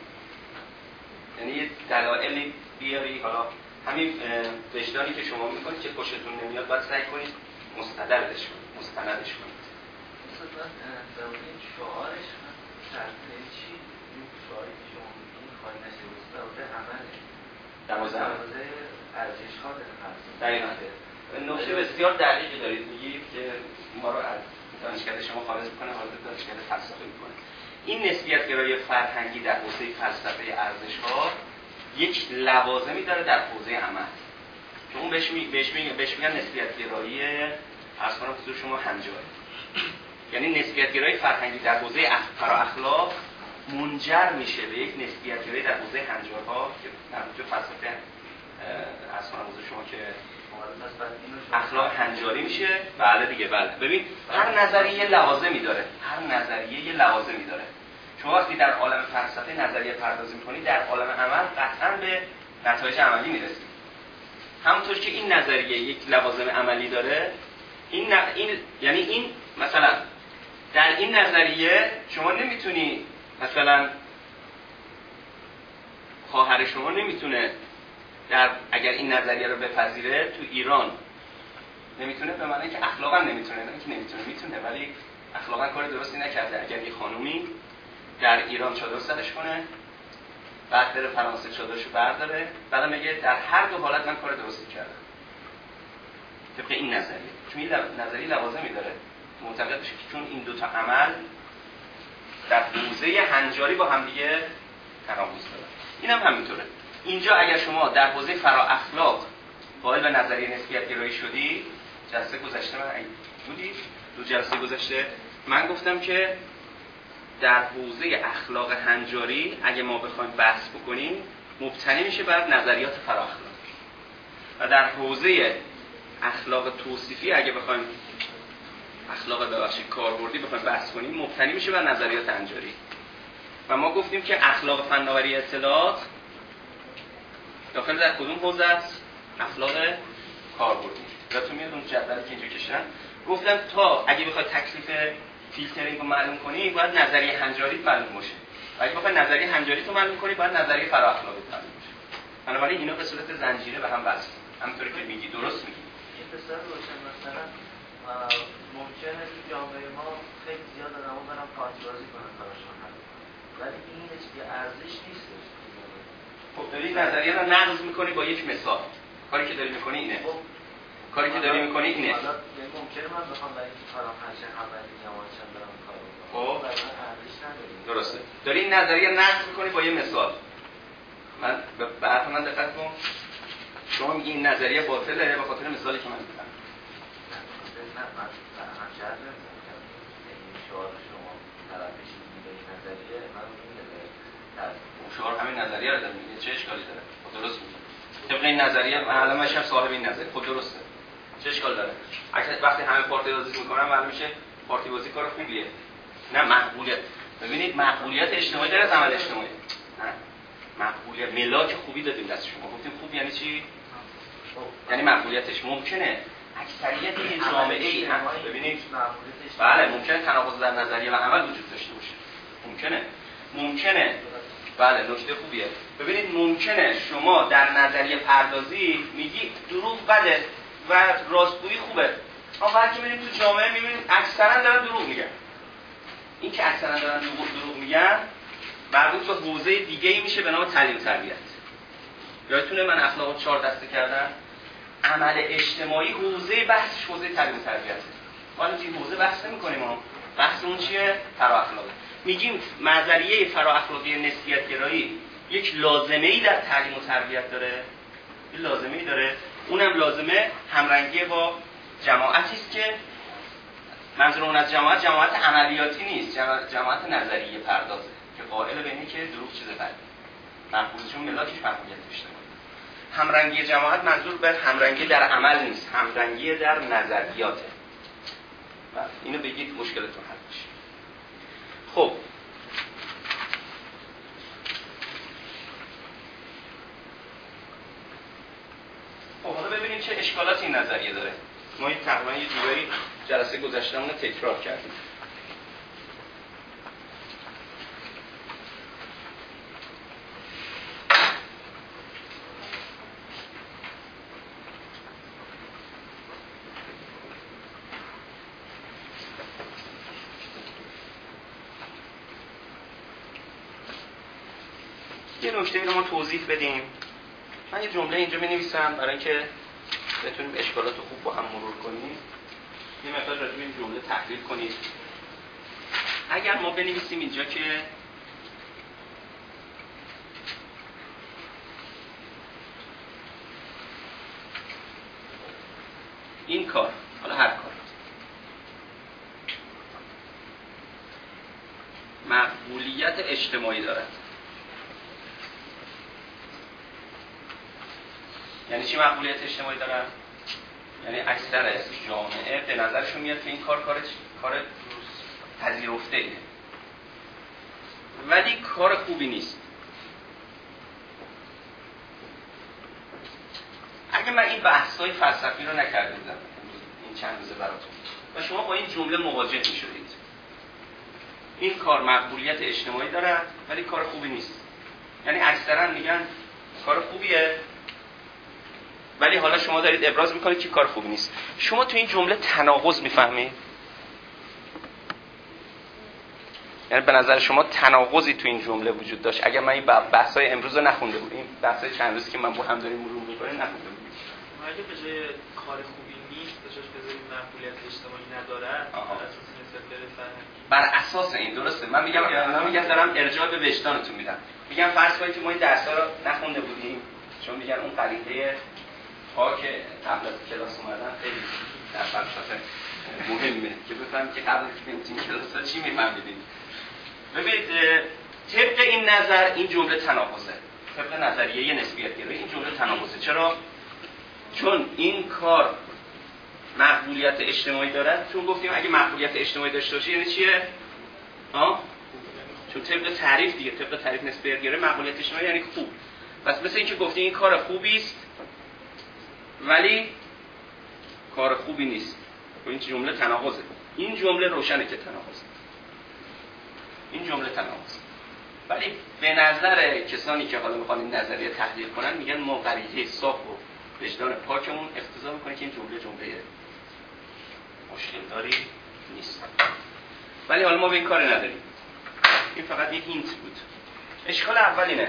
یعنی دلایلی بیاری، حالا همین وجدانی که شما میکنید که خوشتون نمیاد باید سعی کنید مستدلش کنید، مستندش کنید. مثلا در این شعارش شرطه چی؟ این شعاری که شما میگین خواهی نشه بسته عمله دوازه ارزش‌ها داره. دقیقاً. نکته بسیار دقیقی دارید میگید که ما رو از دانشکده شما خارج میکنه وارد دانشکده فلسفه میکنه. این نسبیت گرایی فرهنگی در حوزه فلسفه ارزش‌ها یک لوازمی داره در حوزه عمل. که اون بهش می بهش میگن بهش میگن نسبیت گرایی از کنم حضور شما هنجاری. یعنی نسبیت گرایی فرهنگی در حوزه فرا اخلاق منجر میشه به یک نسبیت گرایی در حوزه هنجارها که مربوط به فلسفه از کنم حضور شما که اخلاق هنجاری میشه. بله دیگه، بله. ببین هر نظریه لوازمی داره، هر نظریه یه لوازمی داره. شما وقتی در عالم فلسفه نظریه پردازی می‌کنید در عالم عمل قطعاً به نتایج عملی میرسید. همونطور که این نظریه یک لوازم عملی داره، این ن... این یعنی این مثلا در این نظریه شما نمیتونی مثلا خواهر شما نمیتونه در اگر این نظریه رو بپذیره تو ایران نمیتونه، به معنی که اخلاقا نمیتونه، نه اینکه نمیتونه، میتونه ولی اخلاقا کار درستی نکرده. اگر یه خانومی در ایران چادر سرش کنه بعد بره فرانسه چادرشو برداره بعد میگه در هر دو حالت من کار درستی کردم طبق این نظریه، چون این نظریه لوازمی داره معتقد بشه که چون این دوتا عمل در حوزه هنجاری با هم دیگه تناقض دارن. اینم هم همینطوره. اینجا اگر شما در حوزه فرا اخلاق قائل به نظریه نسبیت گرایی شدی، جلسه گذشته من بودید دو جلسه گذشته من گفتم که در حوزه اخلاق هنجاری اگه ما بخوایم بحث بکنیم مبتنی میشه بر نظریات فرا اخلاق و در حوزه اخلاق توصیفی اگه بخوایم اخلاق ببخشید کاربردی بخوایم بحث کنیم مبتنی میشه بر نظریات هنجاری. و ما گفتیم که اخلاق فناوری اطلاعات داخل در کدوم حوزه است؟ اخلاق کاربردی. یادتون میاد اون جدولی که اینجا کشیدم گفتم تا اگه بخوای تکلیف فیلترینگ رو معلوم کنی باید نظریه هنجاری معلوم باشه و اگه بخوای نظریه هنجاری تو معلوم کنی باید نظریه فرا اخلاقی معلوم باشه. بنابراین اینا به صورت زنجیره به هم وصل. همونطوری که میگی درست میگی. این بسیار روشن. مثلا ممکنه که جامعه ما خیلی زیاد آدم‌ها برن پارتی بازی کنن کارشون هست ولی این هیچ ارزش نیست. خب داری نظریه رو نقض میکنی با یک مثال. کاری که داری میکنی اینه. خب کاری که داری میکنی اینه. حالا ممکنه من بخوام برای این کارم هرچند اولی جماعتشم برم کار بکنم. خب برای من ارزش نداره. درسته. داری این نظریه نقض میکنی با یه مثال. من به حرف من دقت کن. شما میگی این نظریه باطله به خاطر مثالی که من میزنم. نه من هم شرط نمیزنم. این شعار شما طرفش میگه این نظریه من میگه اون شعار همین نظریه رو داره میگه چه اشکالی داره؟ خب درست میگه. طبق این نظریه من الان میشم صاحب این نظریه. خب درسته. چه اشکال داره؟ اگه وقتی همه پارتی بازی میکنن معلوم میشه پارتی بازی کار خوبیه. نه مقبولیت. ببینید مقبولیت اجتماعی داره از عمل اجتماعی. نه. مقبولیت ملاک خوبی دادیم دست شما. گفتیم خوب یعنی چی؟ یعنی مقبولیتش ممکنه اکثریت یه جامعه ای هم ببینید بله ممکنه تناقض در نظریه و عمل وجود داشته باشه، ممکنه ممکنه بله نکته خوبیه. ببینید ممکنه شما در نظریه پردازی میگی دروغ بده و راستگویی خوبه، اما بعد که میبینید تو جامعه میبینید اکثرا دارن دروغ میگن. این که اکثرا دارن دروغ دروغ میگن مربوط به حوزه دیگه‌ای میشه به نام تعلیم تربیت. یادتونه من اخلاق چهار دسته کردم؟ عمل اجتماعی حوزه بحثش حوزه تعلیم تربیته. ما این حوزه بحث نمی‌کنیم، ما بحثمون چیه؟ فرا اخلاقی. میگیم نظریه فرا اخلاقی نسبیت گرایی یک لازمه‌ای در تعلیم و تربیت داره. یک لازمه‌ای داره. اونم لازمه همرنگی با جماعتی است که منظور اون از جماعت جماعت عملیاتی نیست، جماعت نظریه پردازه که قائل به اینه که دروغ چیز بدی. مفهومشون ملاکش مفهومیت اجتماعی. همرنگی جماعت منظور به همرنگی در عمل نیست، همرنگی در نظریاته. اینو بگید مشکلتون حل بشه. خب خب حالا ببینیم چه اشکالاتی این نظریه داره. ما این تقریبا یه جوری جلسه گذشتهمون رو تکرار کردیم. یه نکته رو ما توضیح بدیم. من یه جمله اینجا می‌نویسم برای اینکه بتونیم اشکالات رو خوب با هم مرور کنیم. یه مقدار راجع به این جمله تحلیل کنید. اگر ما بنویسیم اینجا که این کار، حالا هر کار، مقبولیت اجتماعی دارد. یعنی چی مقبولیت اجتماعی دارن؟ یعنی اکثر جامعه به نظرشون میاد که این کار کار کار پذیرفته ایه، ولی کار خوبی نیست. اگه من این بحث‌های فلسفی رو نکرده بودم این چند روزه براتون و شما با این جمله مواجه می‌شدید، این کار مقبولیت اجتماعی داره ولی کار خوبی نیست، یعنی اکثرا میگن کار خوبیه ولی حالا شما دارید ابراز میکنید که کار خوبی نیست. شما تو این جمله تناقض میفهمید؟ یعنی به نظر شما تناقضی تو این جمله وجود داشت اگر من این بحث‌های امروز رو نخونده بودم، این بحث‌های چند روزی که من با هم داریم مرور می‌کنیم نخونده بودم. اگه به جای کار خوبی نیست به جاش بذارید مقبولیت اجتماعی نداره، بر اساس نسبت فرهنگی، بر اساس این درسته. من میگم من میگم دارم ارجاع به وجدانتون میدم. میگم فرض کنید که ما این درس‌ها رو نخونده بودیم، چون میگن اون غریبه ها که قبل از کلاس اومدن خیلی در فلسفه مهمه که بفهمید که قبل از این کلاس ها چی میفهمیدید. ببینید طبق این نظر این جمله تناقضه، طبق نظریه نسبیت گرایی این جمله تناقضه. چرا؟ چون این کار مقبولیت اجتماعی دارد. چون گفتیم اگه مقبولیت اجتماعی داشته باشه یعنی چیه؟ ها؟ چون طبق تعریف دیگه، طبق تعریف نسبیت گرایی مقبولیت اجتماعی یعنی خوب. پس مثل اینکه گفتیم این کار خوبی است ولی کار خوبی نیست. این جمله تناقضه. این جمله روشنه که تناقضه. این جمله تناقضه. ولی به نظر کسانی که حالا میخوان این نظریه تحلیل کنن میگن ما غریزه صاف و وجدان پاکمون اقتضا میکنه که این جمله جمله مشکل داری نیست. ولی حالا ما به این کار نداریم. این فقط یک هینت بود. اشکال اول اینه.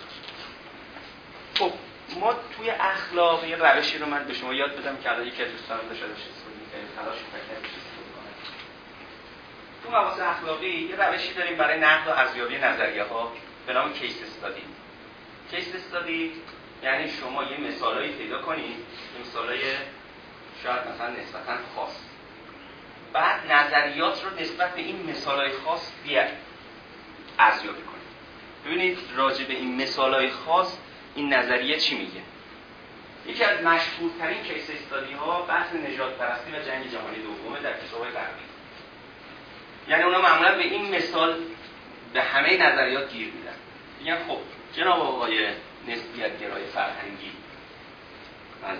خب ما توی اخلاق یه روشی رو من به شما یاد بدم که الان یکی از دوستانم داشته داشت استفاده می‌کنه، تلاش می‌کنه استفاده کنه. تو مباحث اخلاقی یه روشی داریم برای نقد و ارزیابی نظریه‌ها به نام کیس استادی. کیس استادی یعنی شما یه مثالایی پیدا کنید، یه مثالای شاید مثلا نسبتاً خاص. بعد نظریات رو نسبت به این مثالای خاص بیاد ارزیابی کنید. ببینید راجع به این مثالای خاص این نظریه چی میگه؟ یکی از مشهورترین کیس استادی ها بحث نژاد پرستی و جنگ جهانی دومه در کتاب‌های غربی. یعنی اونا معمولا به این مثال به همه نظریات گیر میدن. میگن خب جناب آقای نسبیت گرای فرهنگی، بله،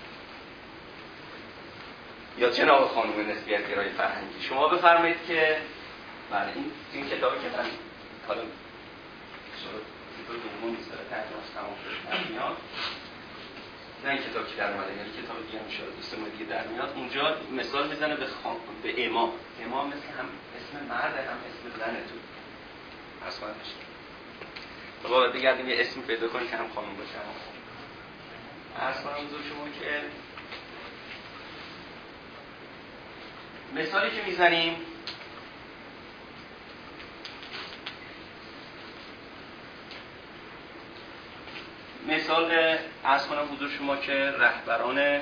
یا جناب خانم نسبیت گرای فرهنگی، شما بفرمایید که بله این این کتابی که من حالا شروع کتاب دوم نیست، داره ترجمه‌اش تمام شده در میاد، نه این کتاب که در اومده، یعنی کتاب دیگه هم شده دوست ما دیگه در میاد، اونجا مثال میزنه به خان... به امام. امام مثل هم اسم مرد هم اسم زنه تو از خانم بشه. بابا بگردیم یه اسم پیدا کنیم که هم خانم باشه هم خانم. عرض کنم حضور شما که مثالی که میزنیم مثال عرض کنم حضور شما که رهبران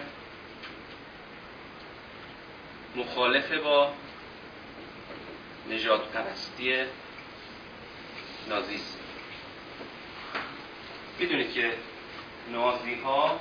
مخالف با نژاد پرستی نازیسم. میدونید که نازی ها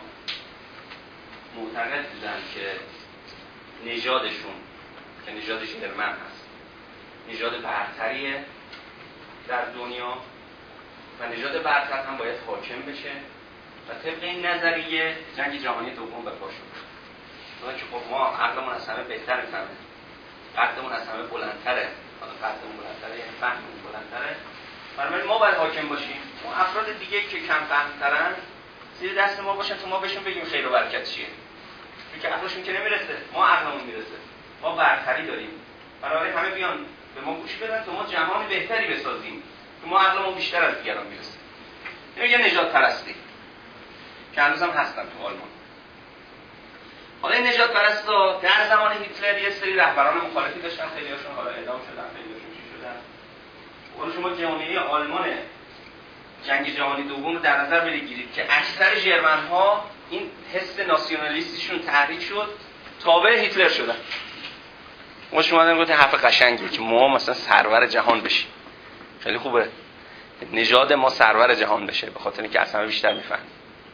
معتقد بودن که نژادشون که نژاد ژرمن هست نژاد برتریه در دنیا و نژاد برتر هم باید حاکم بشه و طبق این نظریه جنگ جهانی دوم برپا شد. چون که خب ما عقلمون از همه بهتر میفهمه، قدمون از همه بلندتره، حالا قدمون بلندتره یعنی فهممون بلندتره، برای ما باید حاکم باشیم. اون افراد دیگه که کم فهم‌ترن زیر دست ما باشن تا ما بهشون بگیم خیر و برکت چیه، چون که عقلشون که نمیرسه، ما عقلمون میرسه، ما برتری داریم، برای همه بیان به ما گوش بدن تا ما جهان بهتری بسازیم که ما عقلمون بیشتر از دیگران میرسه. این یه نژاد پرستی که هنوز هم هستن تو آلمان. حالا این نژاد پرستا در زمان هیتلر یه سری رهبران مخالفی داشتن، خیلی‌هاشون حالا اعدام شدن، خیلی‌هاشون چی شدن. حالا شما جامعه آلمان جنگ جهانی دوم رو در نظر بگیرید که اکثر ژرمن‌ها این حس ناسیونالیستیشون تحریک شد، تابع هیتلر شدن. ما شما داریم گفتن حرف قشنگی که ما مثلا سرور جهان بشیم. خیلی خوبه. نژاد ما سرور جهان بشه به خاطر اینکه اصلا بیشتر میفهمیم.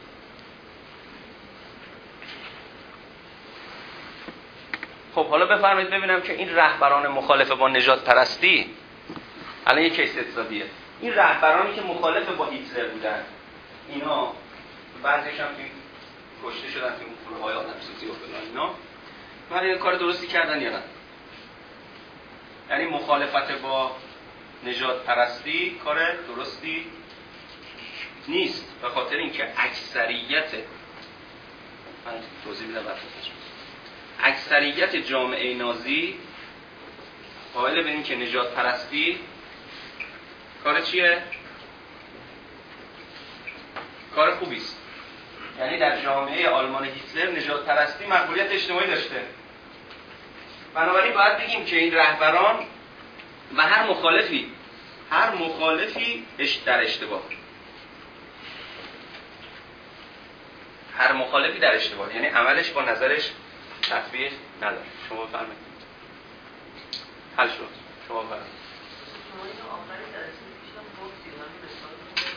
خب حالا بفرمایید ببینم که این رهبران مخالف با نژاد پرستی الان یک کیس اقتصادیه. این رهبرانی که مخالف با هیتلر بودن اینا بعضیش هم توی کشته شدن توی فروهای آدمسوزی و فلان اینا، ولی این کار درستی کردن یا نه؟ یعنی مخالفت با نژاد پرستی کار درستی نیست، به خاطر اینکه اکثریت من توضیح میدم براتون. اکثریت جامعه نازی قائل به این که نژاد پرستی کار چیه؟ کار خوبی است. یعنی در جامعه آلمان هیتلر نژاد پرستی مقبولیت اجتماعی داشته. بنابراین باید بگیم که این رهبران و هر مخالفی هر مخالفی در اشتباه، هر مخالفی در اشتباه، یعنی عملش با نظرش تطبیق نداره. شما بفرمایید. حل شد. شما بفرمایید. شما اینو آخری درسی پیشم گفتید، همین مثال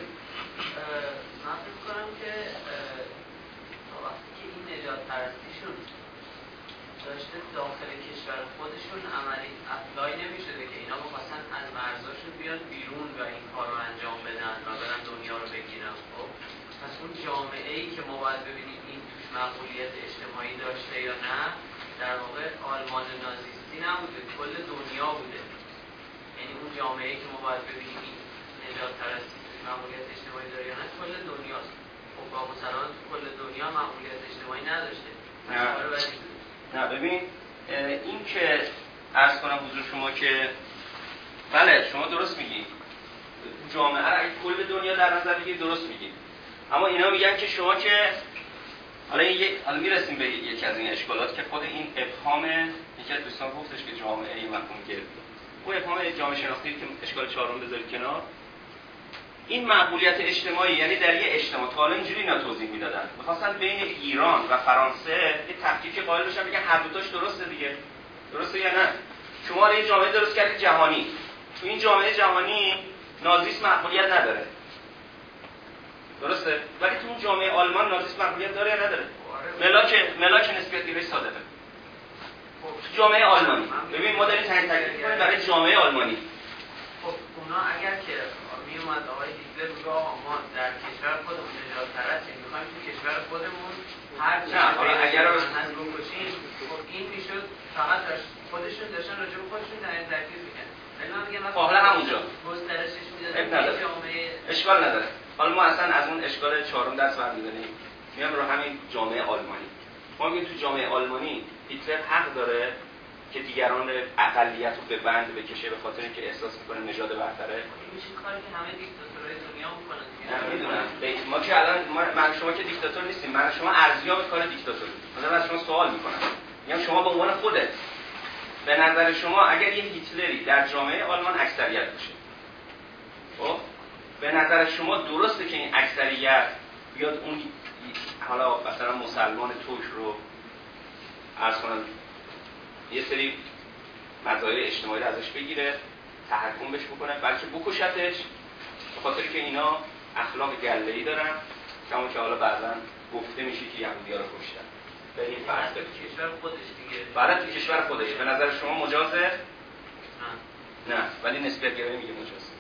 من فکر کنم که تا وقتی که این نژاد پرستیشون داشته داخل کشور خودشون عملی اپلای نمی‌شده که اینا می‌خواستن از مرزاشون بیان بیرون و این کار رو انجام بدن و برن دنیا رو بگیرن. خب پس اون جامعه‌ای که ما باید ببینیم این توش مقبولیت اجتماعی داشته یا نه، در واقع آلمان نازیستی نبوده، کل دنیا بوده. یعنی اون جامعه‌ای که ما باید ببینیم این نژاد پرستی توش مقبولیت اجتماعی داره یا نه کل دنیاست. خب با مسلمان تو کل دنیا مقبولیت اجتماعی نداشته. نه ببین این که عرض کنم حضور شما که بله شما درست میگی، جامعه را اگه کل دنیا در نظر بگیرید درست میگید، اما اینا میگن که شما که حالا یک حالا میرسیم به یکی از این اشکالات که خود این ابهام یکی از دوستان گفتش که جامعه این مفهوم گرفت، اون ابهام جامعه شناختی که اشکال چهارم بذارید کنار، این مقبولیت اجتماعی یعنی در یه اجتماع تا حالا اینجوری اینا توضیح میدادن، می‌خواستن بین ایران و فرانسه یه تفکیک قائل بشن، بگن هر دو تاش درسته دیگه، درسته یا نه؟ شما یه جامعه درست کردید جهانی، تو این جامعه جهانی نازیسم مقبولیت نداره، درسته؟ ولی تو اون جامعه آلمان نازیسم مقبولیت داره یا نداره؟ ملاک ملاک نسبیت گرایی صادقه. جامعه آلمانی ببین ما داریم تعیین تکلیف می‌کنیم برای جامعه آلمانی. خب اونا اگر که می میومد آقای هیتلر میگه آقا ما در کشور خودمون نجات پرستیم، میخوایم تو کشور خودمون هر چیزی اگر رو بکشیم، خب این میشد فقط داشت خودشون داشتن راجع به خودشون در این ترکیب میکنن. ولی من میگم حالا همونجا گسترشش میدادن جامعه اشکال نداره. حالا ما اصلا از اون اشکال چهارم درس برمی‌داریم. میام رو همین جامعه آلمانی. ما میگیم تو جامعه آلمانی هیتلر حق داره که دیگران اقلیت رو به بند بکشه به خاطر اینکه احساس میکنه نژاد برتره. این میشه کاری که همه دیکتاتورهای دنیا میکنن. نه میدونم. ما که الان من شما که دیکتاتور نیستیم. من شما ارزیاب کار دیکتاتوری. من از شما سوال میکنم. میگم شما به عنوان خودت به نظر شما اگر یه هیتلری در جامعه آلمان اکثریت باشه، خب به نظر شما درسته که این اکثریت بیاد اون حالا مثلا مسلمان ترک رو عرض کنم یه سری مزایای اجتماعی رو ازش بگیره، تحکم بهش بکنه، بلکه بکشتش به خاطر که اینا اخلاق گله‌ای دارن، کما که حالا بعضا گفته میشه که یهودی‌ها رو کشتن. به این فرض تو کشور خودش دیگه. برای تو کشور خودش به نظر شما مجازه؟ نه. نه، ولی نسبیت گرایی میگه مجازه.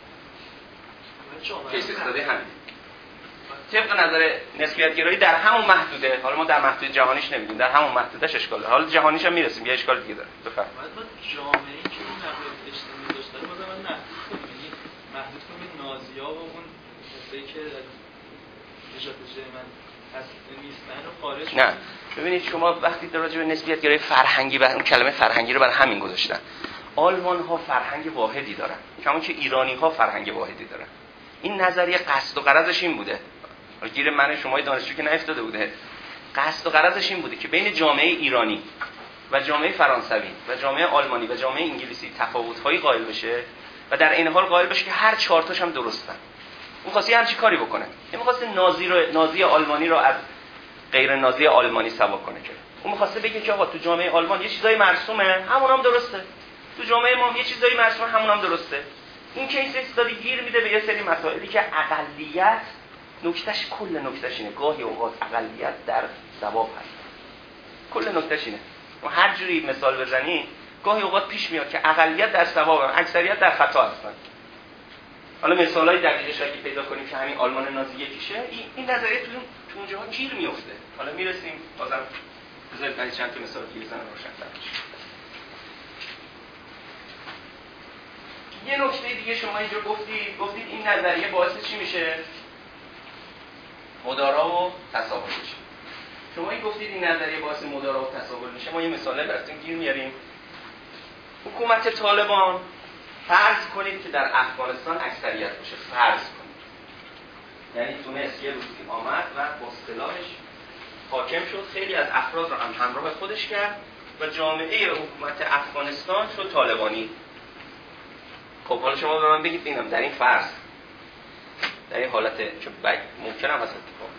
کیس استادی همین. طبق نظر نسبیت گرایی در همون محدوده، حالا ما در محدوده جهانیش نمیگیم، در همون محدودهش اشکال داره. حالا جهانیش هم میرسیم، یه اشکال دیگه داره. بفرمایید. ما جامعه‌ای که اون نقل اجتماعی داشت داره مثلا محدود کنیم، محدود کنیم نازی‌ها و اون کسایی که نژاد من هست نیستن رو خارج. نه ببینید شما وقتی در راجع به نسبیت گرایی فرهنگی و اون کلمه فرهنگی رو برای همین گذاشتن. آلمان ها فرهنگ واحدی دارن، کما که ایرانی ها فرهنگ واحدی دارن. این نظریه قصد و غرضش این بوده، گیر من شما دانشجو که نیفتاده بوده، قصد و غرضش این بوده که بین جامعه ایرانی و جامعه فرانسوی و جامعه آلمانی و جامعه انگلیسی تفاوت‌هایی قائل بشه و در این حال قائل بشه که هر چهار تاش هم درستن. اون خواسته همچین کاری بکنه. این می‌خواسته نازی رو نازی آلمانی رو از غیر نازی آلمانی سوا کنه که اون می‌خواسته بگه که آقا تو جامعه آلمان یه چیزای مرسومه، همون هم درسته. تو جامعه ما یه چیزایی مرسومه، همون هم درسته. این کیس استادی گیر میده به یه سری مسائلی که اقلیت نکتهش کل نکتهش اینه، گاهی اوقات اقلیت در ثواب هست. کل نکتهش اینه. و هر جوری مثال بزنی گاهی اوقات پیش میاد که اقلیت در ثواب هست، اکثریت در خطا هستن. حالا مثالای دقیقش اگه پیدا کنیم که همین آلمان نازی یکیشه، این این نظریه تو تو اونجاها گیر میفته. حالا میرسیم بازم بذارید من چند تا مثال گیر بزنم روشن‌تر بشه. یه نکته دیگه شما اینجا گفتید، گفتید این نظریه باعث چی میشه؟ مدارا و تساهل میشه. شما این گفتید این نظریه باعث مدارا و تساهل میشه. ما یه مثاله براتون گیر میاریم. حکومت طالبان فرض کنید که در افغانستان اکثریت باشه، فرض کنید. یعنی تونست یه روزی آمد و با اصطلاحش حاکم شد، خیلی از افراد رو هم همراه خودش کرد و جامعه حکومت افغانستان شد طالبانی. خب حالا شما به من بگید ببینم در این فرض، در این حالت چون ممکن هم هست اتفاق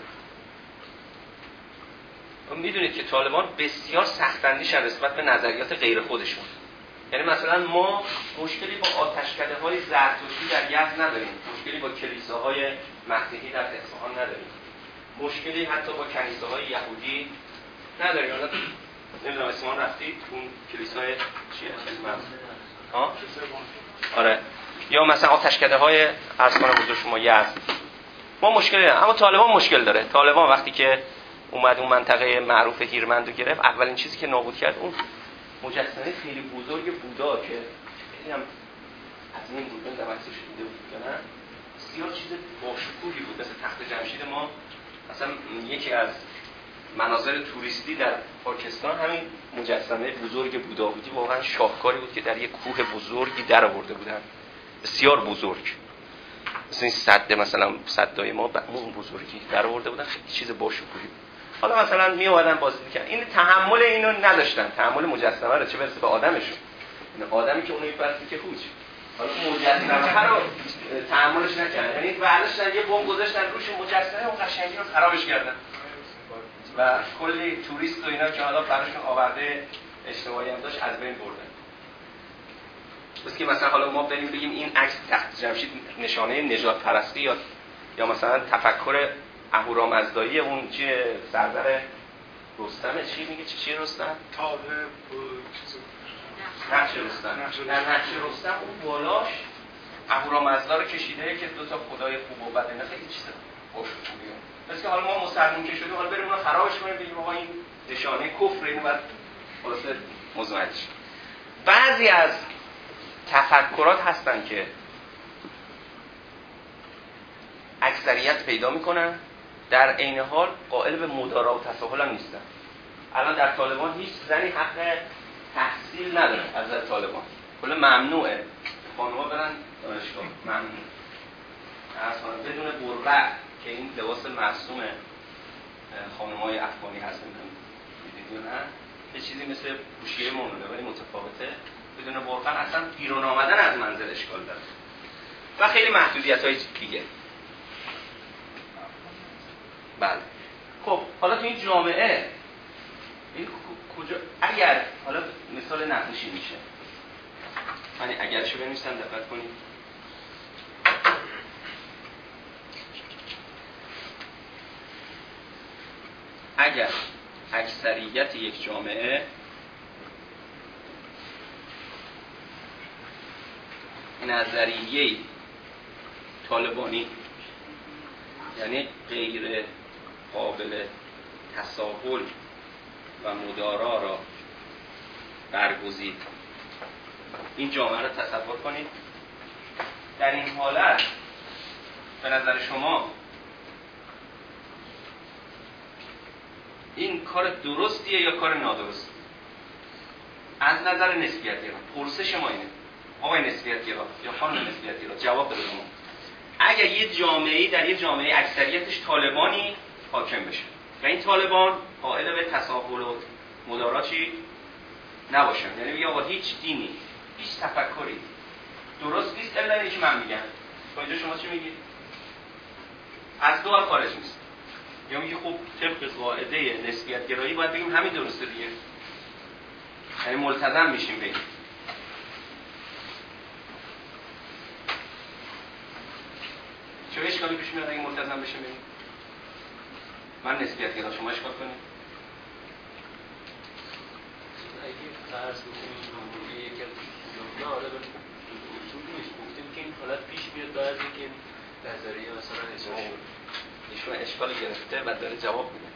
بیفته، میدونید که طالبان بسیار سخت‌اندیشن نسبت به نظریات غیر خودشون. یعنی مثلا ما مشکلی با آتشکده‌های زرتشتی در یزد نداریم، مشکلی با کلیساهای مسیحی در اصفهان نداریم، مشکلی حتی با کنیسه‌های یهودی نداریم. حالا نمیدونم اصفهان رفتید اون کلیسای چیه اسمش؟ ها؟ آره. یا مثلا آتشکده‌های عرض کنم حضور شما یزد. ما مشکلی نداریم، اما طالبان مشکل داره. طالبان وقتی که اومد اون منطقه معروف هیرمند رو گرفت، اولین چیزی که نابود کرد اون مجسمه خیلی بزرگ بودا که خیلی هم از این بود، در عکسش دیده بود نه؟ بسیار چیز باشکوهی بود، مثل تخت جمشید ما. مثلا یکی از مناظر توریستی در پاکستان همین مجسمه بزرگ بودا بودی، واقعا شاهکاری بود که در یک کوه بزرگی در آورده بودن، بسیار بزرگ، مثل این سد مثلا سدای ما اون بزرگی در آورده بودن، خیلی چیز باشکوهی بود. حالا مثلا می اومدن بازی می‌کردن، این تحمل اینو نداشتن، تحمل مجسمه رو، چه برسه به آدمشون. این آدمی که اونو می‌پرسه که هوچ، حالا مجسمه رو تحملش نکردن، یعنی برداشتن یه بمب گذاشتن روش مجسمه، اون قشنگی رو خرابش کردن و کلی توریست و اینا که حالا براشون آورده اجتماعی هم داشت از بین بردن. بس که مثلا حالا ما بریم بگیم این عکس تخت جمشید نشانه نجات پرستی یا یا مثلا تفکر اهورامزدایی اون چیه سردر رستمه، چی میگه چی چی رستم؟ تابه چیزو نقش رستم. در نقش رستم اون بالاش اهورامزدا رو کشیده که دو تا خدای خوب و بد، اینا خیلی چیز خوش خوبیه. پس که حالا ما مسلمون که شدیم حالا بریم اون رو خرابش کنیم بگیم آقا این نشانه کفر، اینو بعد خلاصه مزمت شد. بعضی از تفکرات هستن که اکثریت پیدا میکنن، در عین حال قائل به مدارا و تساهل هم نیستن. الان در طالبان هیچ زنی حق تحصیل نداره از نظر طالبان، کلا ممنوعه خانم‌ها برن دانشگاه، ممنوع. اصلا بدون برقع که این لباس معصوم خانم‌های افغانی هست، دیدید نه؟ یه چیزی مثل پوشیه مونونه ولی متفاوته. بدون برقع اصلا بیرون آمدن از منزل اشکال داره و خیلی محدودیت‌های دیگه. بله. خب حالا تو این جامعه این کجا اگر حالا مثال نقشی میشه، من اگرشو بنویسم دقت کنید. اگر اکثریت یک جامعه نظریه طالبانی یعنی غیر قابل تساهل و مدارا را برگزید، این جامعه را تصور کنید. در این حالت به نظر شما این کار درستیه یا کار نادرست؟ از نظر نسبیت‌گرا پرسش ما اینه، آقای نسبیت‌گرا یا خانم نسبیت‌گرا جواب بده ما. اگر یه جامعه‌ای در یه جامعه اکثریتش طالبانی حاکم بشه و این طالبان قائل به تساهل و مدارا چی نباشن، یعنی بگه آقا هیچ دینی هیچ تفکری درست نیست الا اینی که من میگم، تا اینجا شما چی میگید؟ از دو خارج نیست. یا میگه خب طبق قاعده نسبیت گرایی باید بگیم همین درسته دیگه، یعنی ملتزم میشیم بگیم. چه اشکالی پیش میاد اگه ملتزم بشیم بگیم؟ من نسبیت گرا، شما اشکال کنید؟ اگه فرض بکنیم جمهوری یک از جمهوری حالا به اصول نیست، گفتیم که این حالت پیش میاد بعد اینکه این نظریه مثلا اجرا شد، ایشون اشکال گرفته و داره جواب میده.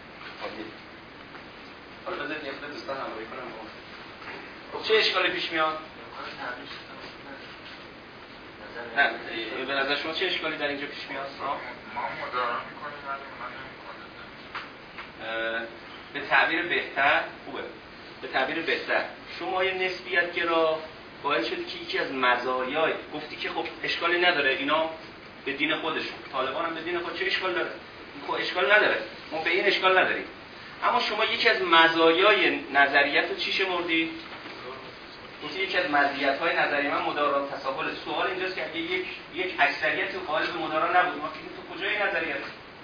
حالا بذارید یه خود دوستان همراهی کنم با خب چه اشکالی پیش میاد؟ نه به نظر شما چه اشکالی در اینجا پیش میاد؟ ما مدارا میکنیم ولی اونا به تعبیر بهتر خوبه، به تعبیر بهتر شما یه نسبیت گرا قائل شدی که یکی از مزایای گفتی که خب اشکالی نداره اینا به دین خودشون، طالبان هم به دین خود، چه اشکال داره؟ خب اشکال نداره، ما به این اشکال نداریم. اما شما یکی از مزایای نظریت رو چی شمردی؟ گفتی یکی از مزیت‌های نظریه من مدارا و تساهل. سوال اینجاست که اگه یک یک اکثریت قائل به مدارا نبود، ما که تو کجای نظریت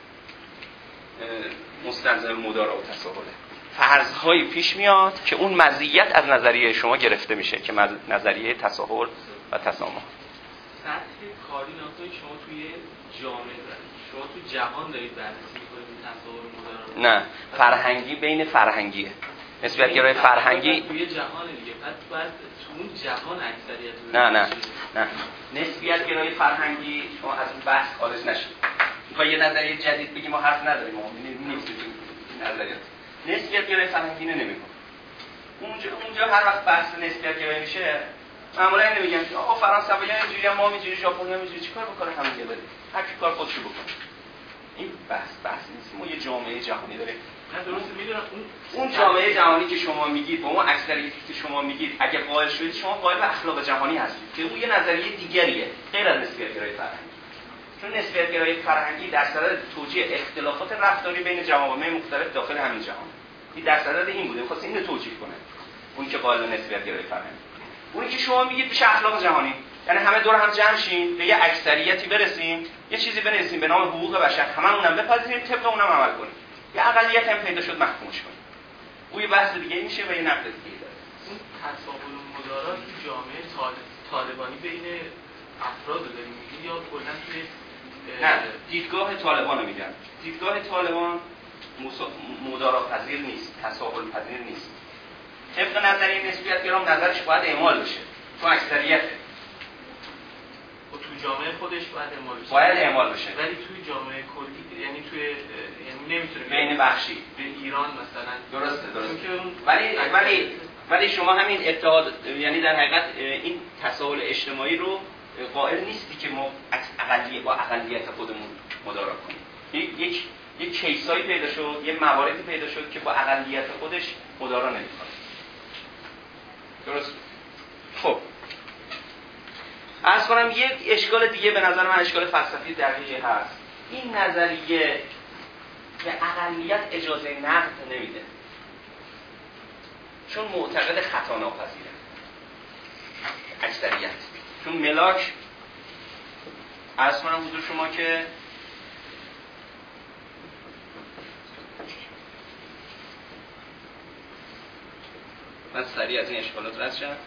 مستلزم مدارا و تساهله؟ فرض‌هایی پیش میاد که اون مزیت از نظریه شما گرفته میشه که نظریه تساهل و تسامح. سطح کاری ناخواه شما توی جامعه دارید، شما تو جهان دارید بررسی می‌کنید تساهل مدارا. نه، فرهنگی بین فرهنگیه. نسبیت گرای فرهنگی توی جهان دیگه، بعد بعد تو اون جهان اکثریت. نه نه نه نسبیت گرای فرهنگی شما از اون بحث خارج نشید. میخوای یه نظریه جدید بگی ما حرف نداریم، ما نمی‌تونیم نظریات. نسبیت گرای فرهنگی نمی‌کنه. اونجا اونجا هر وقت بحث نسبیت گرایی میشه معمولا اینو میگن که آقا فرانسوی‌ها اینجوریه، ما اینجوری، ژاپنی‌ها اینجوری، چیکار بکنه همون دیگه بده. هر کی کار خودشو بکنه. این بحث بحث نیست. ما یه جامعه جهانی داریم. من درست میدونم اون اون جامعه جهانی که شما میگید با اون اکثریتی که شما میگید اگه قائل شدید شما قائل به اخلاق جهانی هستید که اون یه نظریه دیگریه غیر از نسبیت گرایی فرهنگی. چون نسبیت گرایی فرهنگی در صدد توجیه اختلافات رفتاری بین جوامع مختلف داخل همین جهان. این در صدد این بوده، می‌خواست اینو توجیه کنه. اون که قائل به نسبیت گرایی فرهنگی. اونی که شما میگید بشه اخلاق جهانی، یعنی همه دور هم جمع شیم به یه اکثریتی برسیم، یه چیزی بنویسیم به نام حقوق بشر، هممونم بپذیریم، طبق اونم عمل کنیم. یه اقلیت هم پیدا شد محکومش کنیم. اون یه بحث دیگه میشه و یه نقد دیگه داره. اون تساهل و مدارا تو جامعه طالبانی بین افراد داریم میگی یا کلا توی نه دیدگاه طالبان رو میگن. دیدگاه طالبان مدارا پذیر نیست، تساهل پذیر نیست. طبق نظریه نسبیت گرام نظرش باید اعمال بشه. تو اکثریته. و تو تو جامعه خودش باید اعمال بشه باید اعمال بشه ولی توی جامعه کلی یعنی توی یعنی نمیتونه بین بخشی به ایران مثلا درسته درسته اون ولی ولی ولی شما همین اتحاد یعنی در حقیقت این تساهل اجتماعی رو قائل نیستی که ما اقلیت با اقلیت خودمون مدارا کنیم. یک یک کیسایی پیدا شد، یه مواردی پیدا شد که با اقلیت خودش مدارا نمی‌کنه. درست؟ خب عرض کنم یک اشکال دیگه به نظر من اشکال فلسفی دقیقی هست. این نظریه به اقلیت اجازه نقد نمیده چون معتقد خطا ناپذیره اکثریت. چون ملاک عرض کنم حضور شما که من سریع از این اشکالات رد شدم.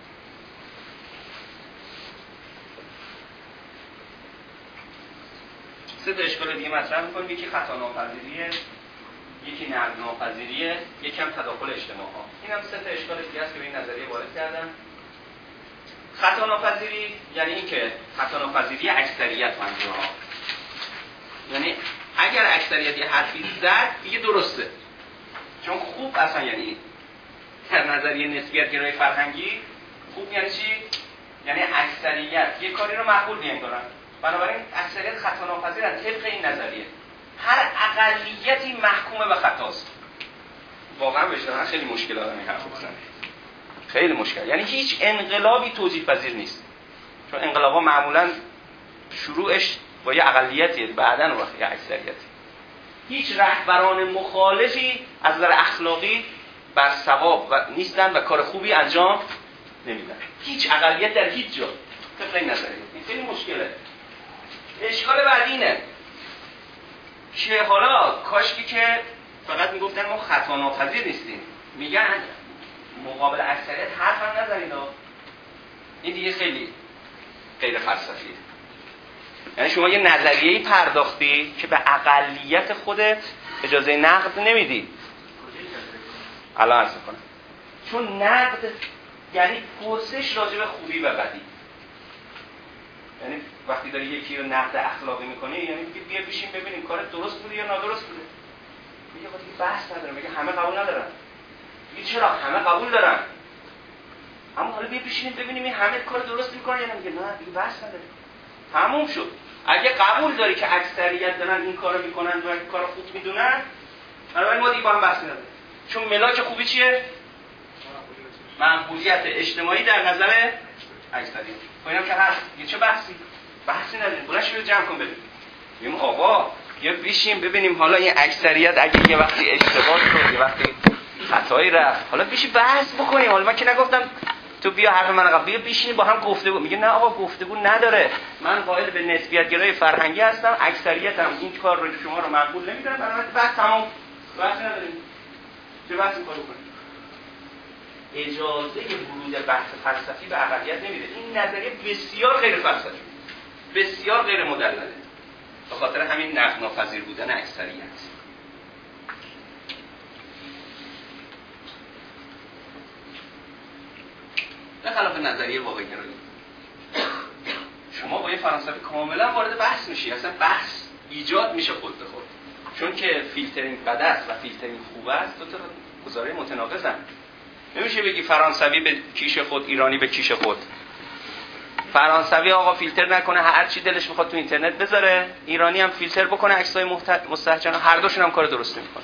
سه تا اشکال دیگه مطرح می‌کنیم. یکی خطا ناپذیریه، یکی نقد ناپذیریه، یکی هم تداخل اجتماع ها. این هم سه تا اشکال دیگه است که به این نظریه وارد کردن. خطا ناپذیری یعنی این که خطا ناپذیری اکثریت منظورها، یعنی اگر اکثریت یه حرفی زد دیگه درسته، چون خوب اصلا یعنی در نظریه نسبیت گرای فرهنگی خوب یعنی چی؟ یعنی اکثریت یه کاری رو مقبول می‌دونن، بنابراین اکثریت خطا ناپذیرن. طبق این نظریه هر اقلیتی محکوم به خطاست. واقعا بهش خیلی مشکل آدم این حرف بزنه، خیلی مشکل. یعنی هیچ انقلابی توجیه پذیر نیست، چون انقلابا معمولا شروعش با یه اقلیتیه، بعداً رو یه اکثریتی. هیچ رهبران مخالفی از نظر اخلاقی بر صواب و نیستن و کار خوبی انجام نمیدن. هیچ اقلیت در هیچ جا. طبق این نظریه این خیلی مشکله. اشکال بعدی اینه که حالا کاشکی که فقط میگفتن ما خطا ناپذیر نیستیم، میگن مقابل اکثریت حرف هم نزنید. این دیگه خیلی غیر فلسفیه. یعنی شما یه نظریه‌ای پرداختی که به اقلیت خودت اجازه نقد نمیدی. الان عرض می‌کنم. چون نقد یعنی پرسش راجع به خوبی و بدی. یعنی وقتی داری یکی رو نقد اخلاقی می‌کنی یعنی میگی بیا بشین ببینیم کارت درست بوده یا نادرست بوده. میگه خب دیگه بحث نداره، میگه همه قبول ندارن. میگه چرا همه قبول دارن؟ اما حالا بیا بشینیم ببینیم این همه کار درست می‌کنن یا نه. میگه نه دیگه بحث نداره. تموم شد. اگه قبول داری که اکثریت دارن این کارو میکنن و این کارو خوب میدونن، بنابراین ما دیگه با هم بحث نداریم. چون ملاک خوبی چیه؟ مقبولیت اجتماعی در نظر اکثریت. خب اینم که هست. یه چه بحثی؟ بحثی نداریم. بلند شو جمع کن ببین. میگم آقا یا بشیم ببینیم حالا این اکثریت اگه یه وقتی اشتباه شد، یه وقتی خطایی رفت، حالا بشی بحث بکنیم. حالا من که نگفتم تو بیا حرف من قبل بیا بشینی با هم گفتگو. میگه نه آقا گفتگو نداره، من قائل به نسبیت گرای فرهنگی هستم، اکثریتم این کار رو شما رو مقبول نمی‌کنه، برای بحث تمام. بحث نداریم. چه بحثی می‌خوای بکنیم؟ اجازه ورود بحث فلسفی به اقلیت نمیده. این نظریه بسیار غیر فلسفی، بسیار غیر مدلله، به خاطر همین نقد ناپذیر بودن اکثریت. به خلاف نظریه واقع گرایی شما با یه فرانسوی کاملا وارد بحث میشی، اصلا بحث ایجاد میشه خود به خود، چون که فیلترینگ بد است و فیلترینگ خوب است. دو تا گزاره متناقضن. نمیشه بگی فرانسوی به کیش خود، ایرانی به کیش خود. فرانسوی آقا فیلتر نکنه هر چی دلش میخواد تو اینترنت بذاره، ایرانی هم فیلتر بکنه عکسای مستهجن، هر دوشون هم کار درست نمیکنه.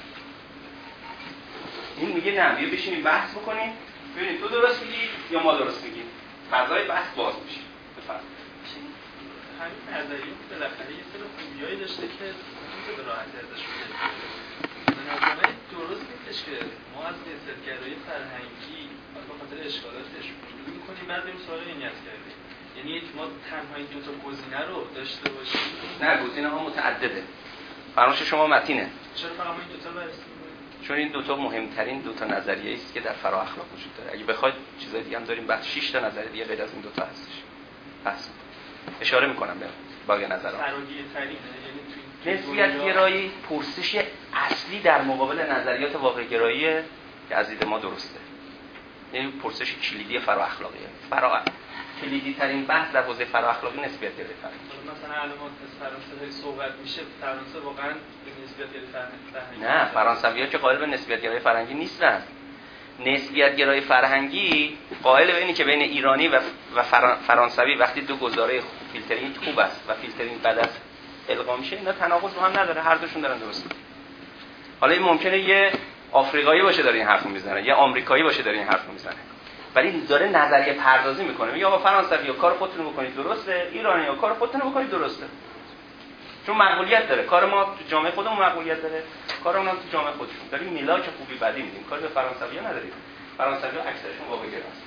این میگه نه، بیا بشینیم بحث بکنیم ببینید تو درست میگی یا ما درست میگیم، فضای بحث باز میشه. بفرمایید. همین نظریه بالاخره یه سری خوبیایی داشته که میشه به راحتی ازش بگیم. به نظر من درست نیستش که ما از نسبت‌گرایی فرهنگی به خاطر اشکالاتش شروع می‌کنیم بعد بریم سراغ نیت کردیم. یعنی ما تنها این دو تا گزینه رو داشته باشیم. نه، گزینه‌ها متعدده. فرمایش شما متینه. چرا فقط ما این دو تا برسیم؟ چون این دوتا مهمترین دوتا نظریه است که در فرا اخلاق وجود داره. اگه بخواید چیزای دیگه هم داریم، بعد شش تا نظریه دیگه غیر از این دوتا هستش. بس اشاره میکنم به باقی نظرات. فراگیر ترینه، یعنی نسبیت گرایی پرسش اصلی در مقابل نظریات واقع گرایی که از دید ما درسته. یعنی پرسش کلیدی فرا اخلاقیه. فرا کلیدی ترین بحث در حوزه فرااخلاقی نسبیت گرایی فرهنگی. مثلا الان از فرانسه صحبت میشه، فرانسه واقعا به نسبیت گرایی فرهنگی نه، فرانسوی‌ها که قائل به نسبیت گرایی فرهنگی نیستن. نسبیت گرایی فرهنگی قائل به اینه که بین ایرانی و و فرانسوی وقتی دو گزاره فیلترینگ خوب است و فیلترینگ بد است القا میشه، اینا تناقض با هم نداره، هر دوشون دارن درسته. حالا این ممکنه یه آفریقایی باشه داره این حرفو میزنه، یه آمریکایی باشه داره این حرفو میزنه، ولی داره نظریه پردازی میکنه، میگه آقا فرانسوی‌ها کار خودتون رو بکنید درسته، ایرانی‌ها کار خودتون رو بکنید درسته. چون مقبولیت داره، کار ما تو جامعه خودمون مقبولیت داره، کار اونم تو جامعه خودشون. داریم ملاک خوبی بدی میدیم، کار به فرانسوی‌ها نداریم. فرانسوی‌ها اکثرشون واقع‌گراست.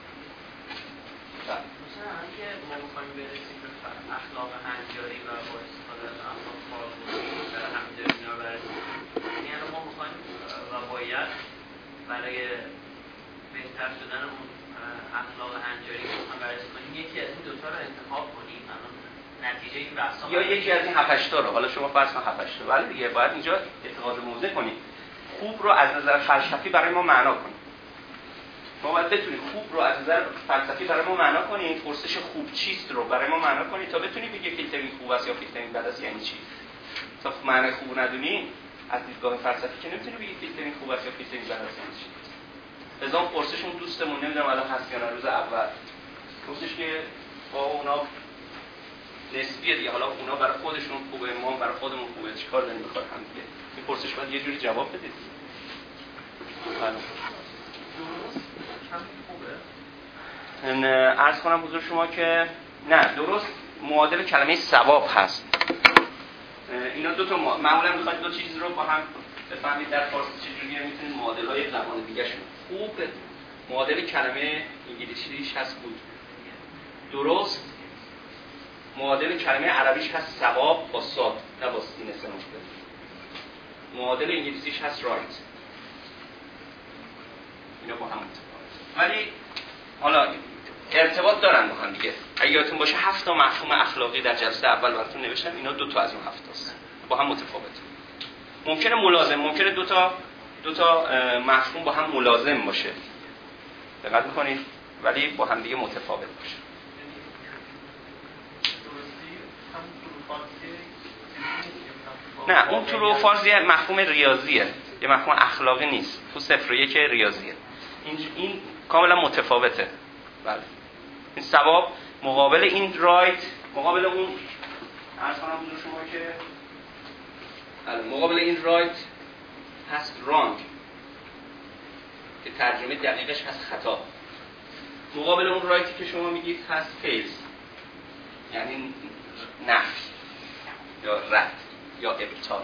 مثلا اگه ما بخوایم برسیم به اخلاق هنجاری و با استفاده از اخلاق فارغ‌العاده در هنجاری اینا برسیم، یعنی ما می‌خوایم و باید برای بهتر شدن اون اخلاق هنجاری که می‌خوایم بررسی کنیم یکی از این دو تا رو انتخاب کنیم. نتیجه این بحثا یا یکی از این هفت هشت تا رو، حالا شما فرض کن هفت هشت تا، ولی دیگه باید اینجا اتخاذ موضع کنیم. خوب رو از نظر فلسفی برای ما معنا کنیم. ما باید بتونیم خوب رو از نظر فلسفی برای ما معنا کنیم، پرسش خوب چیست رو برای ما معنا کنیم تا بتونیم بگیم فیلترینگ خوب است یا فیلترینگ بد است یعنی چی. تا معنی خوب ندونیم از دیدگاه فلسفی که نمیتونیم بگیم فیلترینگ خوب است یا فیلترینگ بد است یعنی چی. لذا اون پرسشون دوستمون نمیدونم الان هست یا نه، روز اول گفتش که با اونا نسبیه دیگه، حالا اونا برای خودشون خوبه، ما برای خودمون خوبه، چیکار داریم بکار هم دیگه. این پرسش باید یه جوری جواب بدید. حالا درست کمی خوبه. ان عرض کنم حضور شما که نه، درست معادل کلمه ثواب هست. اینا دو تا معمولا میخواید دو چیز رو با هم بفهمید در فارسی چجوریه، میتونید معادل‌های زبان دیگه شون. خوب معادل کلمه انگلیسیش هست بود. درست معادل کلمه عربیش هست ثواب با صاد، نه با سین سه نقطه. معادل انگلیسیش هست رایت. اینا با هم متفاوته، ولی حالا ارتباط دارن با هم دیگه. اگه یادتون باشه هفت تا مفهوم اخلاقی در جلسه اول براتون نوشتم، اینا دو تا از اون هفت تاست، با هم متفاوته. ممکنه ملازم، ممکنه دو تا دو تا مفهوم با هم ملازم باشه، دقت می‌کنید، ولی با هم دیگه متفاوت باشه. نه، اون ترو فارزی مفهوم ریاضیه، یه مفهوم اخلاقی نیست. تو صفر و یک ریاضیه. این این کاملا متفاوته. بله. این ثواب مقابل این رایت، مقابل اون عرض کنم حضور شما که بله، مقابل این رایت هست رانگ که ترجمه دقیقش هست خطا. مقابل اون رایتی که شما میگید هست فیلز، یعنی نفی یا رد یا ابطال.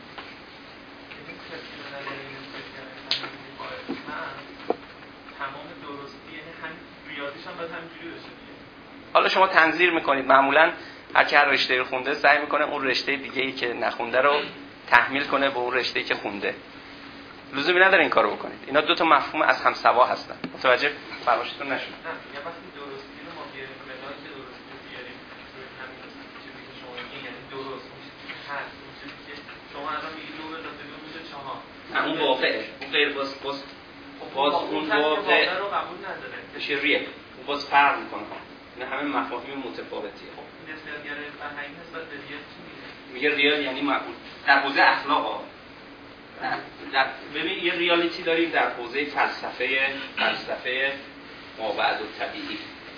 تمام درستی یعنی هم ریاضیش هم باید همینجوری بشه. حالا شما تنظیر میکنید، معمولا هر کی هر رشته رو خونده سعی میکنه اون رشته دیگه‌ای که نخونده رو تحمیل کنه به اون رشته‌ای که خونده. لزومی نداره این کارو بکنید. اینا دو تا مفهوم از هم سوا هستن. متوجه فرمایشتون نشد. نه، یا وقتی درستی رو ما بیاریم ملاک درستی رو بیاریم روی همین چیزی که شما میگین، یعنی درست اون چیزی که هست، اون چیزی که شما الان میگید دو اضافه دو میشه چهار. نه، اون واقعه. اون غیر باز باز باز اون واقع رو قبول نداره. میشه ریه. اون باز فرق میکنه. اینا همه مفاهیم متفاوتیه. خب نسبیت‌گرای فرهنگی نسبت به ریال چی میگه؟ میگه ریال یعنی معقول. در حوزه اخلاق در ببین یه ریالیتی داریم در حوزه فلسفه فلسفه مابعد الطبیعی.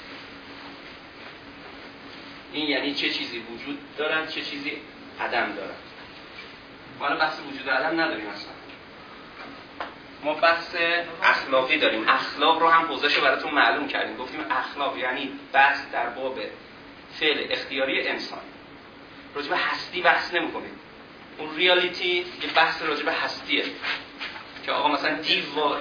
این یعنی چه چیزی وجود دارن، چه چیزی عدم دارن. ما الان بحث وجود عدم نداریم اصلا. ما بحث اخلاقی داریم. اخلاق رو هم حوزه‌شو براتون معلوم کردیم. گفتیم اخلاق یعنی بحث در باب فعل اختیاری انسان. راجع به هستی بحث نمی‌کنیم. اون ریالیتی یه بحث راجع به هستیه که آقا مثلا دیو و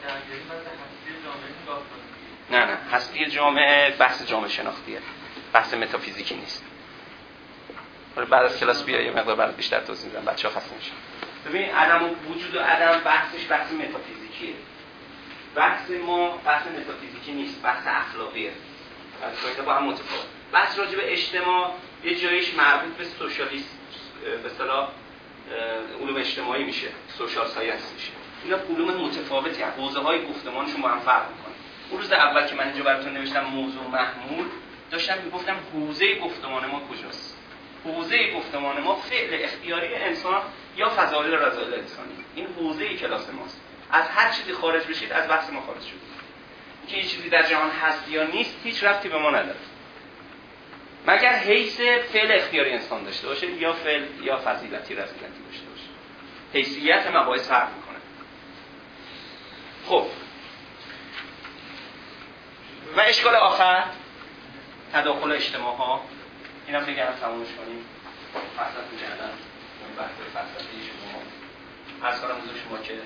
نه نه هستی جامعه بحث جامعه شناختیه، بحث متافیزیکی نیست. حالا بعد از کلاس بیا یه مقدار برات بیشتر توضیح میدم، بچه‌ها خسته میشن. ببین عدم و وجود و عدم بحثش بحث متافیزیکیه. بحث ما بحث متافیزیکی نیست، بحث اخلاقیه. بعد با هم متفاوت. بحث راجع به اجتماع یه جایش مربوط به سوشالیست به اصطلاح علوم اجتماعی میشه، سوشال ساینس میشه. اینا علوم متفاوتی هستند، حوزه‌های گفتمانشون با هم فرق می‌کنه. اون روز اول که من اینجا براتون نوشتم موضوع محمول، داشتم میگفتم حوزه گفتمان ما کجاست. حوزه گفتمان ما فعل اختیاری انسان یا فضایل و رذایل انسانی. این حوزه کلاس ماست. از هر چیزی خارج بشید از بحث ما خارج شدید. که یه چیزی در جهان هست یا نیست هیچ ربطی به ما نداره. مگر حیث فعل اختیاری انسان داشته باشه یا فعل یا فضیلتی رذیلتی داشته باشه. حیثیت مباحث فرق میکنه. خب و اشکال آخر تداخل اجتماع ها، اینم بگم تمومش کنیم. فلسفه جهنم این بحث فلسفی شما از کارم حضور شما که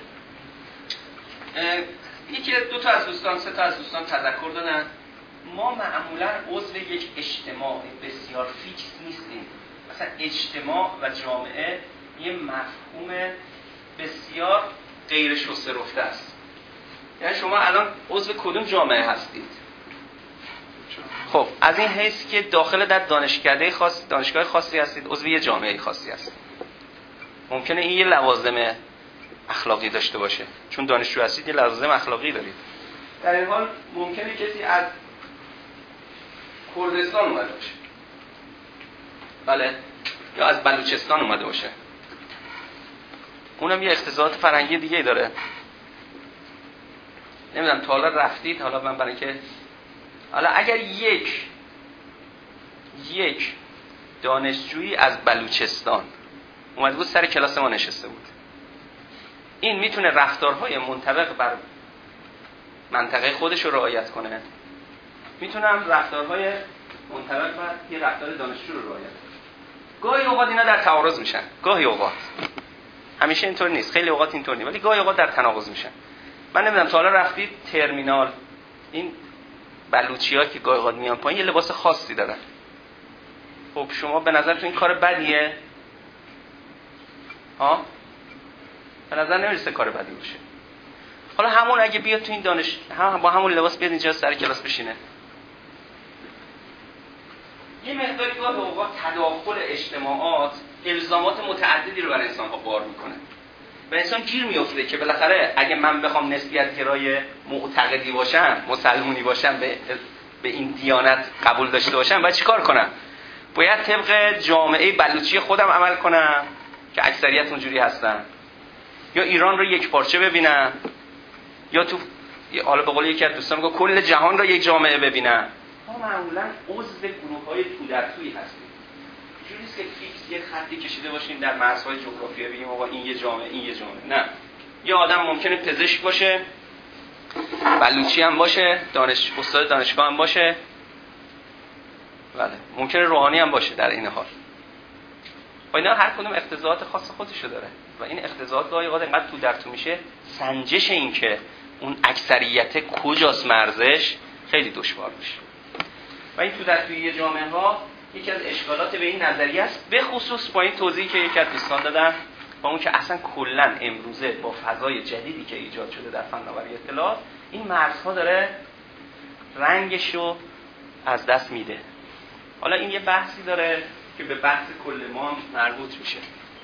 یکی دو تا از دوستان سه تا از دوستان تذکر دادن ما معمولا عضو یک اجتماع بسیار فیکس نیستیم. مثلا اجتماع و جامعه یه مفهوم بسیار غیر شسته رفته است. یعنی شما الان عضو کدوم جامعه هستید؟ خب از این حیث که داخل در دانشکده خاص دانشگاه خاصی هستید، عضو یه جامعه خاصی هستید. ممکنه این یه لوازم اخلاقی داشته باشه، چون دانشجو هستید یه لوازم اخلاقی دارید. در این حال ممکنه کسی از کردستان اومده باشه، بله، یا از بلوچستان اومده باشه، اونم یه اقتضاعات فرهنگی دیگه داره. نمیدونم تا حالا رفتید، حالا من برای که حالا اگر یک یک دانشجویی از بلوچستان اومده بود سر کلاس ما نشسته بود، این میتونه رفتارهای منطبق بر منطقه خودش رو رعایت کنه، میتونه هم رفتارهای منطبق بر یه رفتار دانشجو رو رعایت کنه. گاهی اوقات اینا در تعارض میشن، گاهی اوقات، همیشه اینطور نیست، خیلی اوقات اینطور نیست، ولی گاهی اوقات در تناقض میشن. من نمیدونم تا حالا رفتید ترمینال، این بلوچی‌ها که گاهی اوقات میان پایین یه لباس خاصی دارن. خب شما به نظرتون این کار بدیه؟ ها؟ به نظر نمیرسه کار بدی باشه. حالا همون اگه بیاد تو این دانش هم با همون لباس بیاد اینجا سر کلاس بشینه، یه مقداری گاهی اوقات تداخل اجتماعات الزامات متعددی رو بر انسان ها بار میکنه و انسان گیر میفته که بالاخره اگه من بخوام نسبیت گرای معتقدی باشم، مسلمونی باشم، به به این دیانت قبول داشته باشم، باید چیکار کنم؟ باید طبق جامعه بلوچی خودم عمل کنم که اکثریت اونجوری هستن، یا ایران رو یک پارچه ببینم، یا تو حالا به قول یکی از دوستان میگه کل جهان رو یک جامعه ببینم. ما معمولا عضو گروه‌های تو در توی هستیم. اینجوری نیست که فیکس یه خطی کشیده باشیم در مرزهای جغرافیایی بگیم آقا این یه جامعه این یه جامعه. نه. یه آدم ممکنه پزشک باشه، بلوچی هم باشه، دانش استاد دانشگاه هم باشه. بله، ممکنه روحانی هم باشه در این حال. و اینا هر کدوم اقتضاعات خاص خودشو داره و این اقتضاعات گاهی اوقات انقدر تو در تو میشه سنجش این که اون اکثریت کجاست مرزش خیلی دشوار میشه. و این تو در توی جامعه ها یکی از اشکالات به این نظریه است، به خصوص با این توضیحی که یکی از دوستان دادن، با اون که اصلا کلا امروزه با فضای جدیدی که ایجاد شده در فناوری اطلاعات این مرزها داره رنگشو از دست میده. حالا این یه بحثی داره که به بحث کل ما مربوط میشه.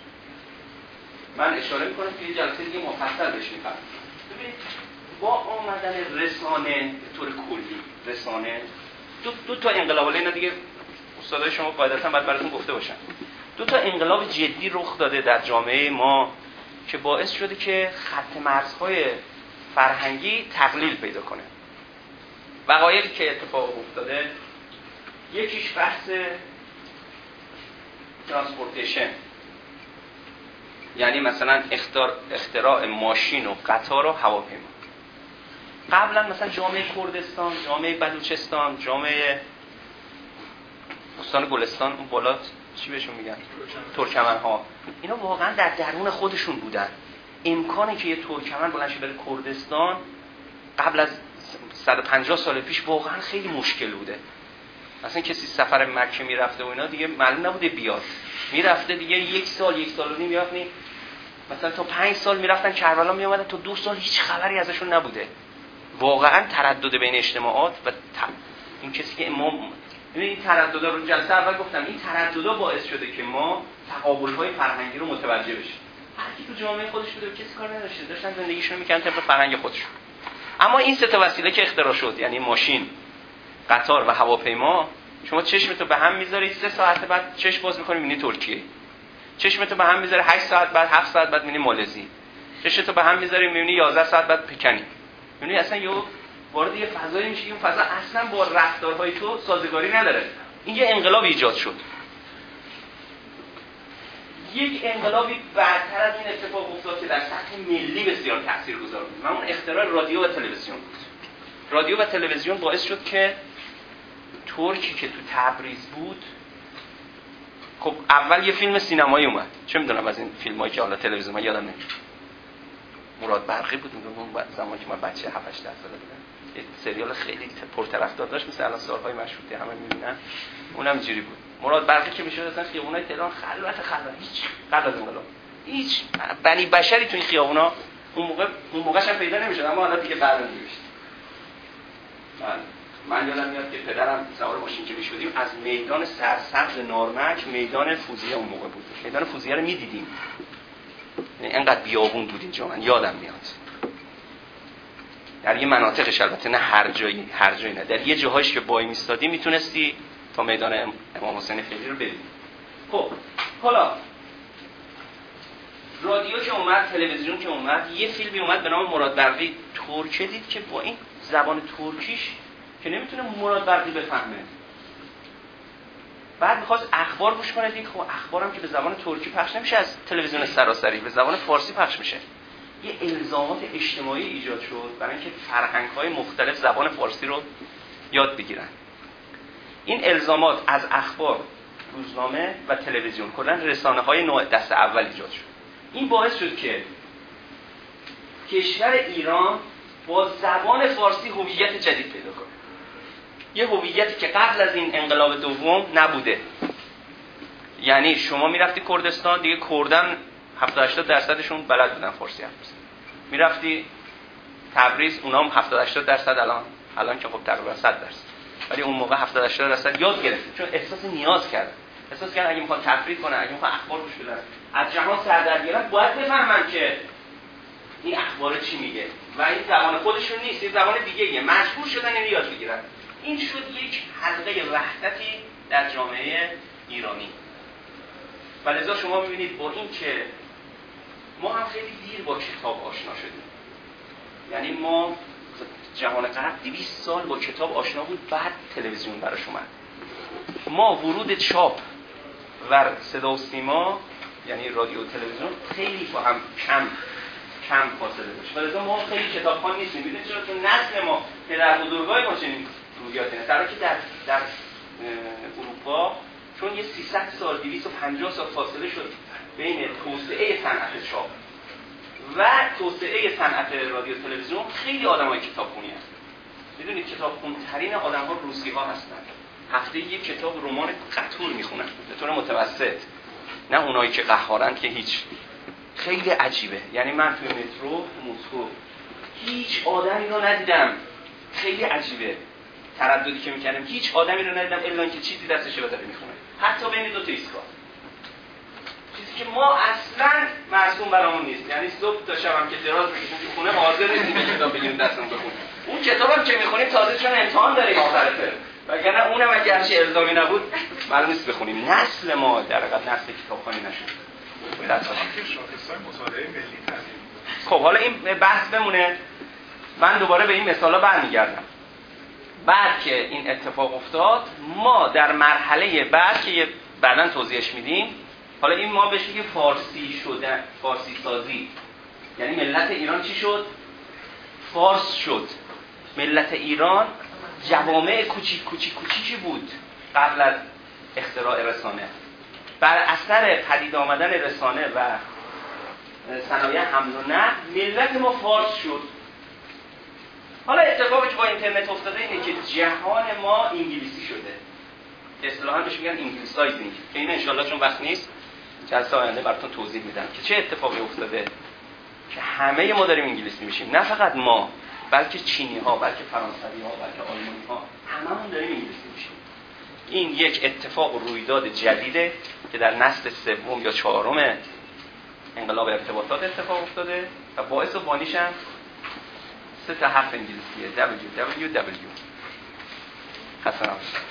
من اشاره میکنم که یه جلسه دیگه مفصل بهش میپردازم. ببینید با آمدن رسانه به طور کلی، رسانه دو, دو تا انقلاب، ولی اینا دیگه استادای شما قاعدتا باید براتون گفته باشن، دو تا انقلاب جدی رخ داده در جامعه ما که باعث شده که خط مرزهای فرهنگی تقلیل پیدا کنه. وقایعی که اتفاق افتاده، یکیش بحث ترانسپورتیشن، یعنی مثلا اختراع ماشین و قطار و هواپیما. قبلا مثلا جامعه کردستان، جامعه بلوچستان، جامعه استان گلستان، اون بالا چی بهشون میگن؟ ترکمن‌ها، اینا واقعا در درون خودشون بودن. امکانی که یه ترکمن بلند شه بره کردستان قبل از صد و پنجاه سال پیش واقعا خیلی مشکل بوده. مثلا کسی سفر مکه میرفته و اینا دیگه معلوم نبوده بیاد، میرفته دیگه یک سال یک سال و نیم یافت، مثلا تا پنج سال میرفتن کربلا میومدن، تا دو سال هیچ خبری ازشون نبوده. واقعا تردد بین اجتماعات و این کسی که ما این ترددا رو جلسه اول گفتم، این ترددا باعث شده که ما تقابل‌های فرهنگی رو متوجه بشیم. هر کی تو جامعه خودش بوده، کسی کار نداشته، داشتن زندگیشون رو می‌کردن طبق فرهنگ خودشون. اما این سه تا وسیله که اختراع شد، یعنی ماشین، قطار و هواپیما، شما چشمتو به هم میذاری سه ساعت بعد چشم باز می‌کنی می‌بینی ترکیه. چشمتو به هم میذاری هشت ساعت بعد هفت ساعت بعد می‌بینی مالزی. چشمتو به هم میذاری می‌بینی یازده ساعت بعد پکنی. می‌بینی اصلا یه وارد یه فضایی میشی، اون فضا اصلا با رفتارهای تو سازگاری نداره. این یه انقلاب ایجاد شد. یک انقلابی بعدتر از این اتفاق افتاد که در سطح ملی بسیار تاثیرگذار بود. و اون اختراع رادیو و تلویزیون بود. رادیو و تلویزیون باعث شد که ترکی که تو تبریز بود، خب اول یه فیلم سینمایی اومد، چه میدونم از این فیلمایی که حالا تلویزیون ما یادم نمیاد، مراد برقی بود اون زمانی که من بچه هفت هشت ساله بودم، یه سریال خیلی پرطرفدار داشت، مثل الان سالهای مشروطه همه میبینن، اونم اینجوری بود. مراد برقی که میشه اصلا خیابونای تهران خلوت خلوت، هیچ قبل از انقلاب هیچ بنی بشری تو این خیابونا اون موقع اون موقعش هم پیدا نمیشد، اما حالا دیگه بعدا میشه. من یادم میاد که پدرم سوار ماشین که میشدیم از میدان سرسبز نارمک میدان فوزیه اون موقع بود. میدان فوزیه رو میدیدیم، یعنی انقدر بیابون بود اینجا، من یادم میاد. در یه مناطقش، البته نه هر جایی، هر جایی نه، در یه جاهایش که وای میستادی میتونستی تا میدان امام حسین خیلی رو ببینی. خب حالا رادیو که اومد، تلویزیون که اومد، یه فیلمی اومد به نام مراد برقی. ترکیه دید که با این زبان ترکیش که نمیتونه مراد برقی بفهمه، بعد میخواست اخبار گوش کنه، دید خب اخبارم که به زبان ترکی پخش نمیشه، از تلویزیون سراسری به زبان فارسی پخش میشه. یه الزامات اجتماعی ایجاد شد برای اینکه فرهنگ‌های مختلف زبان فارسی رو یاد بگیرن. این الزامات از اخبار، روزنامه و تلویزیون، کلاً رسانه‌های نوع دست اول ایجاد شد. این باعث شد که کشور ایران با زبان فارسی هویت جدید پیدا کنه. یه هویتی که قبل از این انقلاب دوم نبوده. یعنی شما میرفتی کردستان، دیگه کردن هفتاد هشتاد درصدشون بلد بودن فارسی حرف بزنن. میرفتی تبریز، اونام هفتاد هشتاد درصد، الان الان که خب تقریبا صد درصد، ولی اون موقع هفتاد هشتاد درصد یاد گرفتن، چون احساس نیاز کردن. احساس کردن اگه میخوان تفریح کنن، اگه میخوان اخبار گوش بدن، از جهان سر در بیارن، باید بفهمن که این اخبار چی میگه و این زبان خودشون نیست، این زبان دیگه‌ایه. مجبور شدن اینو یاد بگیرن. این شد یک حلقه وحدتی در جامعه ایرانی. و لذا شما می‌بینید با این که ما هم خیلی دیر با کتاب آشنا شدیم. یعنی ما جهان غرب دویست سال با کتاب آشنا بود، بعد تلویزیون براش اومد. ما ورود چاپ و صدا و سیما، یعنی رادیو و تلویزیون، خیلی با هم کم کم فاصله داشت. و لذا ما خیلی کتابخوان نیستیم. می‌دونید چرا؟ چون نسل ما پدر بزرگای ما چنین رویاتی نه. در حالی که در در اروپا چون یه سیصد سال دویست و پنجاه سال فاصله شد بین توسعه صنعت چاپ و توسعه صنعت رادیو و تلویزیون، خیلی آدمای کتابخونی هستن. میدونید کتابخون‌ترین آدم‌ها روسی‌ها هستن. هفته یک کتاب رمان قطور میخونن به طور متوسط، نه اونایی که قهارن که هیچ. خیلی عجیبه. یعنی من توی مترو مسکو هیچ آدمی رو ندیدم، خیلی عجیبه ترددی که میکردم، هیچ آدمی رو ندیدم الا اینکه چیزی دستشه و داره میخونه، حتی بین دو تا ایستگاه، چیزی که ما اصلا مرسوم برامون نیست. یعنی صبح تا شبم که دراز میکشیم تو خونه حاضر نیستیم که کتاب بگیریم دستمون بخونیم. اون کتابم که میخونیم تازه چون امتحان داریم آخر ترم، وگرنه اونم اگه هرچی الزامی نبود معلوم نیست بخونیم. نسل ما در حقیقت نسل کتابخوانی نشد. خب حالا این بحث بمونه، من دوباره به این مثالا برمیگردم. بعد که این اتفاق افتاد، ما در مرحله بعد که بعداً توضیحش میدیم، حالا این ما بهش میگه فارسی شدن، فارسی سازی. یعنی ملت ایران چی شد؟ فارس شد. ملت ایران جوامع کوچیک کوچیک کوچیکی بود قبل از اختراع رسانه. بر اثر پدید آمدن رسانه و صنایع حمل و نقل، ملت ما فارس شد. حالا اتفاقی که با اینترنت افتاده اینه که جهان ما انگلیسی شده. اصطلاحاً بهش میگن انگلیسایزینگ، که این انشالله چون وقت نیست جلسه آینده براتون توضیح میدم که چه اتفاقی افتاده که همه ما داریم انگلیسی میشیم. نه فقط ما، بلکه چینی ها، بلکه فرانسوی ها، بلکه آلمانی ها، هممون داریم انگلیسی میشیم. این یک اتفاق و رویداد جدیده که در نسل سوم یا چهارم انقلاب ارتباطات اتفاق افتاده و باعث و بانیش هم سه تا حرف انگلیسیه دبلیو دبلیو دبلیو. خسته نباشید.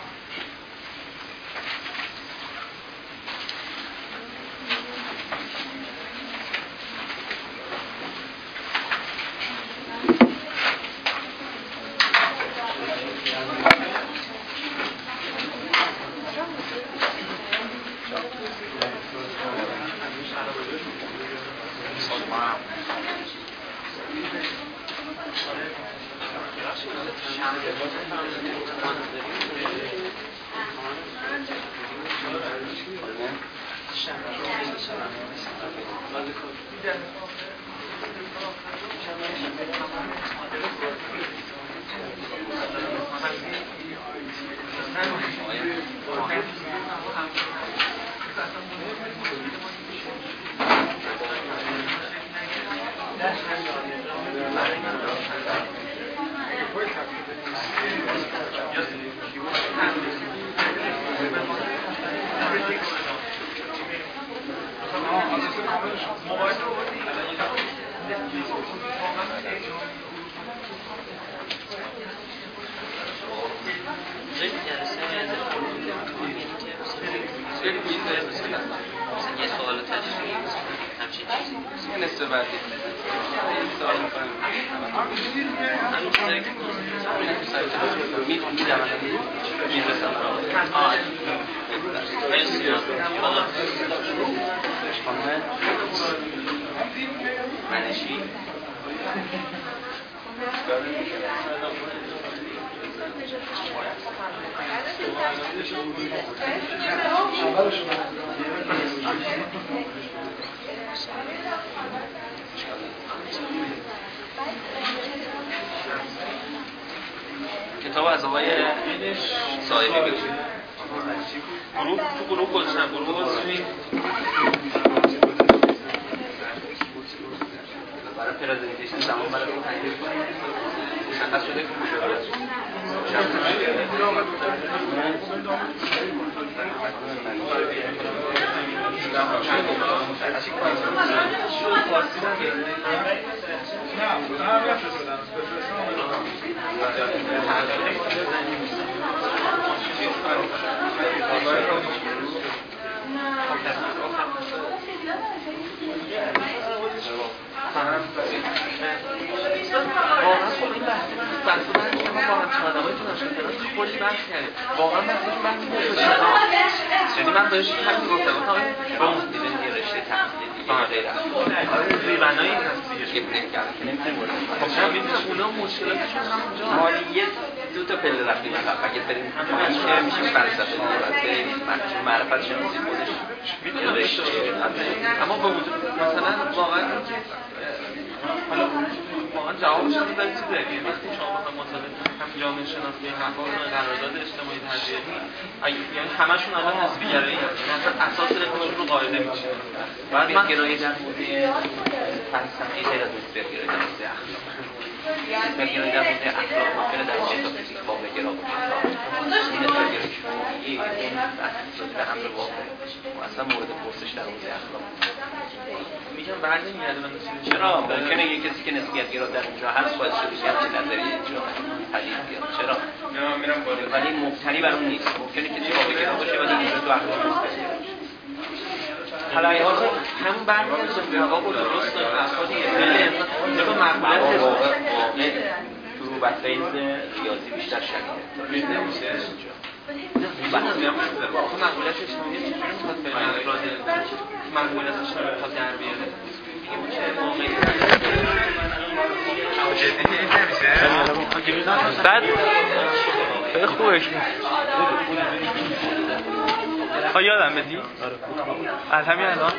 کتاب از آقای صاحبی بگوید. گروه تو گروه گذاشتن گروه گذاشتن برای پرزنتیشن زمان برای تحلیل کنیم مشخص شده که مشاورت واقعا خب این بحث بحث بحث که ما با همچین آدمایی تو ناشد کنم کلی بحث کردیم واقعا بحثش بحث نیست یعنی من بهش همین گفتم با اون دیدن یه رشته تحصیلی دیگه غیر از ریبنایی این هست دیگه که بلک کردن که نمیتونیم بریم خب همین اونا مشکلاتشون همونجا مالیه دو تا پله رفتیم اگه بریم که میشه فلسفه نورد بریم معرفت شناسی خودش میتونه رشته اما با وجود مثلا واقعا حالا واقعا جوابش هم در چیزه که وقتی شما مثلا مطالعه هم جامعه شناسی مفاهیم قرارداد اجتماعی تربیتی یعنی همشون الان نسبی‌گرایی هستن مثلا اساس رفتارشون رو قاعده میشه بعد نسبی‌گرایی در حوزه فلسفه غیر از نسبی‌گرایی در حوزه اخلاق نسبی‌گرایی در حوزه اخلاق ممکنه در متافیزیک واقع‌گرا باشه نسبی‌گرایی شمالی اون بحث به امر واقع و اصلا مورد پرسش در حوزه اخلاق میگم بعد نمیاد من چرا ممکنه یه کسی که نسبیت گرا در اونجا هست باید شده همچین نظریه اینجا پدید بیاد چرا من میرم بالا ولی مبتنی بر اون نیست ممکنه کسی واقع گرا باشه ولی اینجا تو اخلاق نسبیت حالا اینا همون برمیاد به آقا بود درست افرادی خیلی انسان به مقبولیت واقع تو رو بحث ریاضی بیشتر شدیده نمیشه اینجا بحث میام تو مقبولیت اجتماعی چجوری میخواد به افراد مقبولیتش رو میخواد در بیاره بعد خیلی خوبش ها یادم بدی؟ از همین الان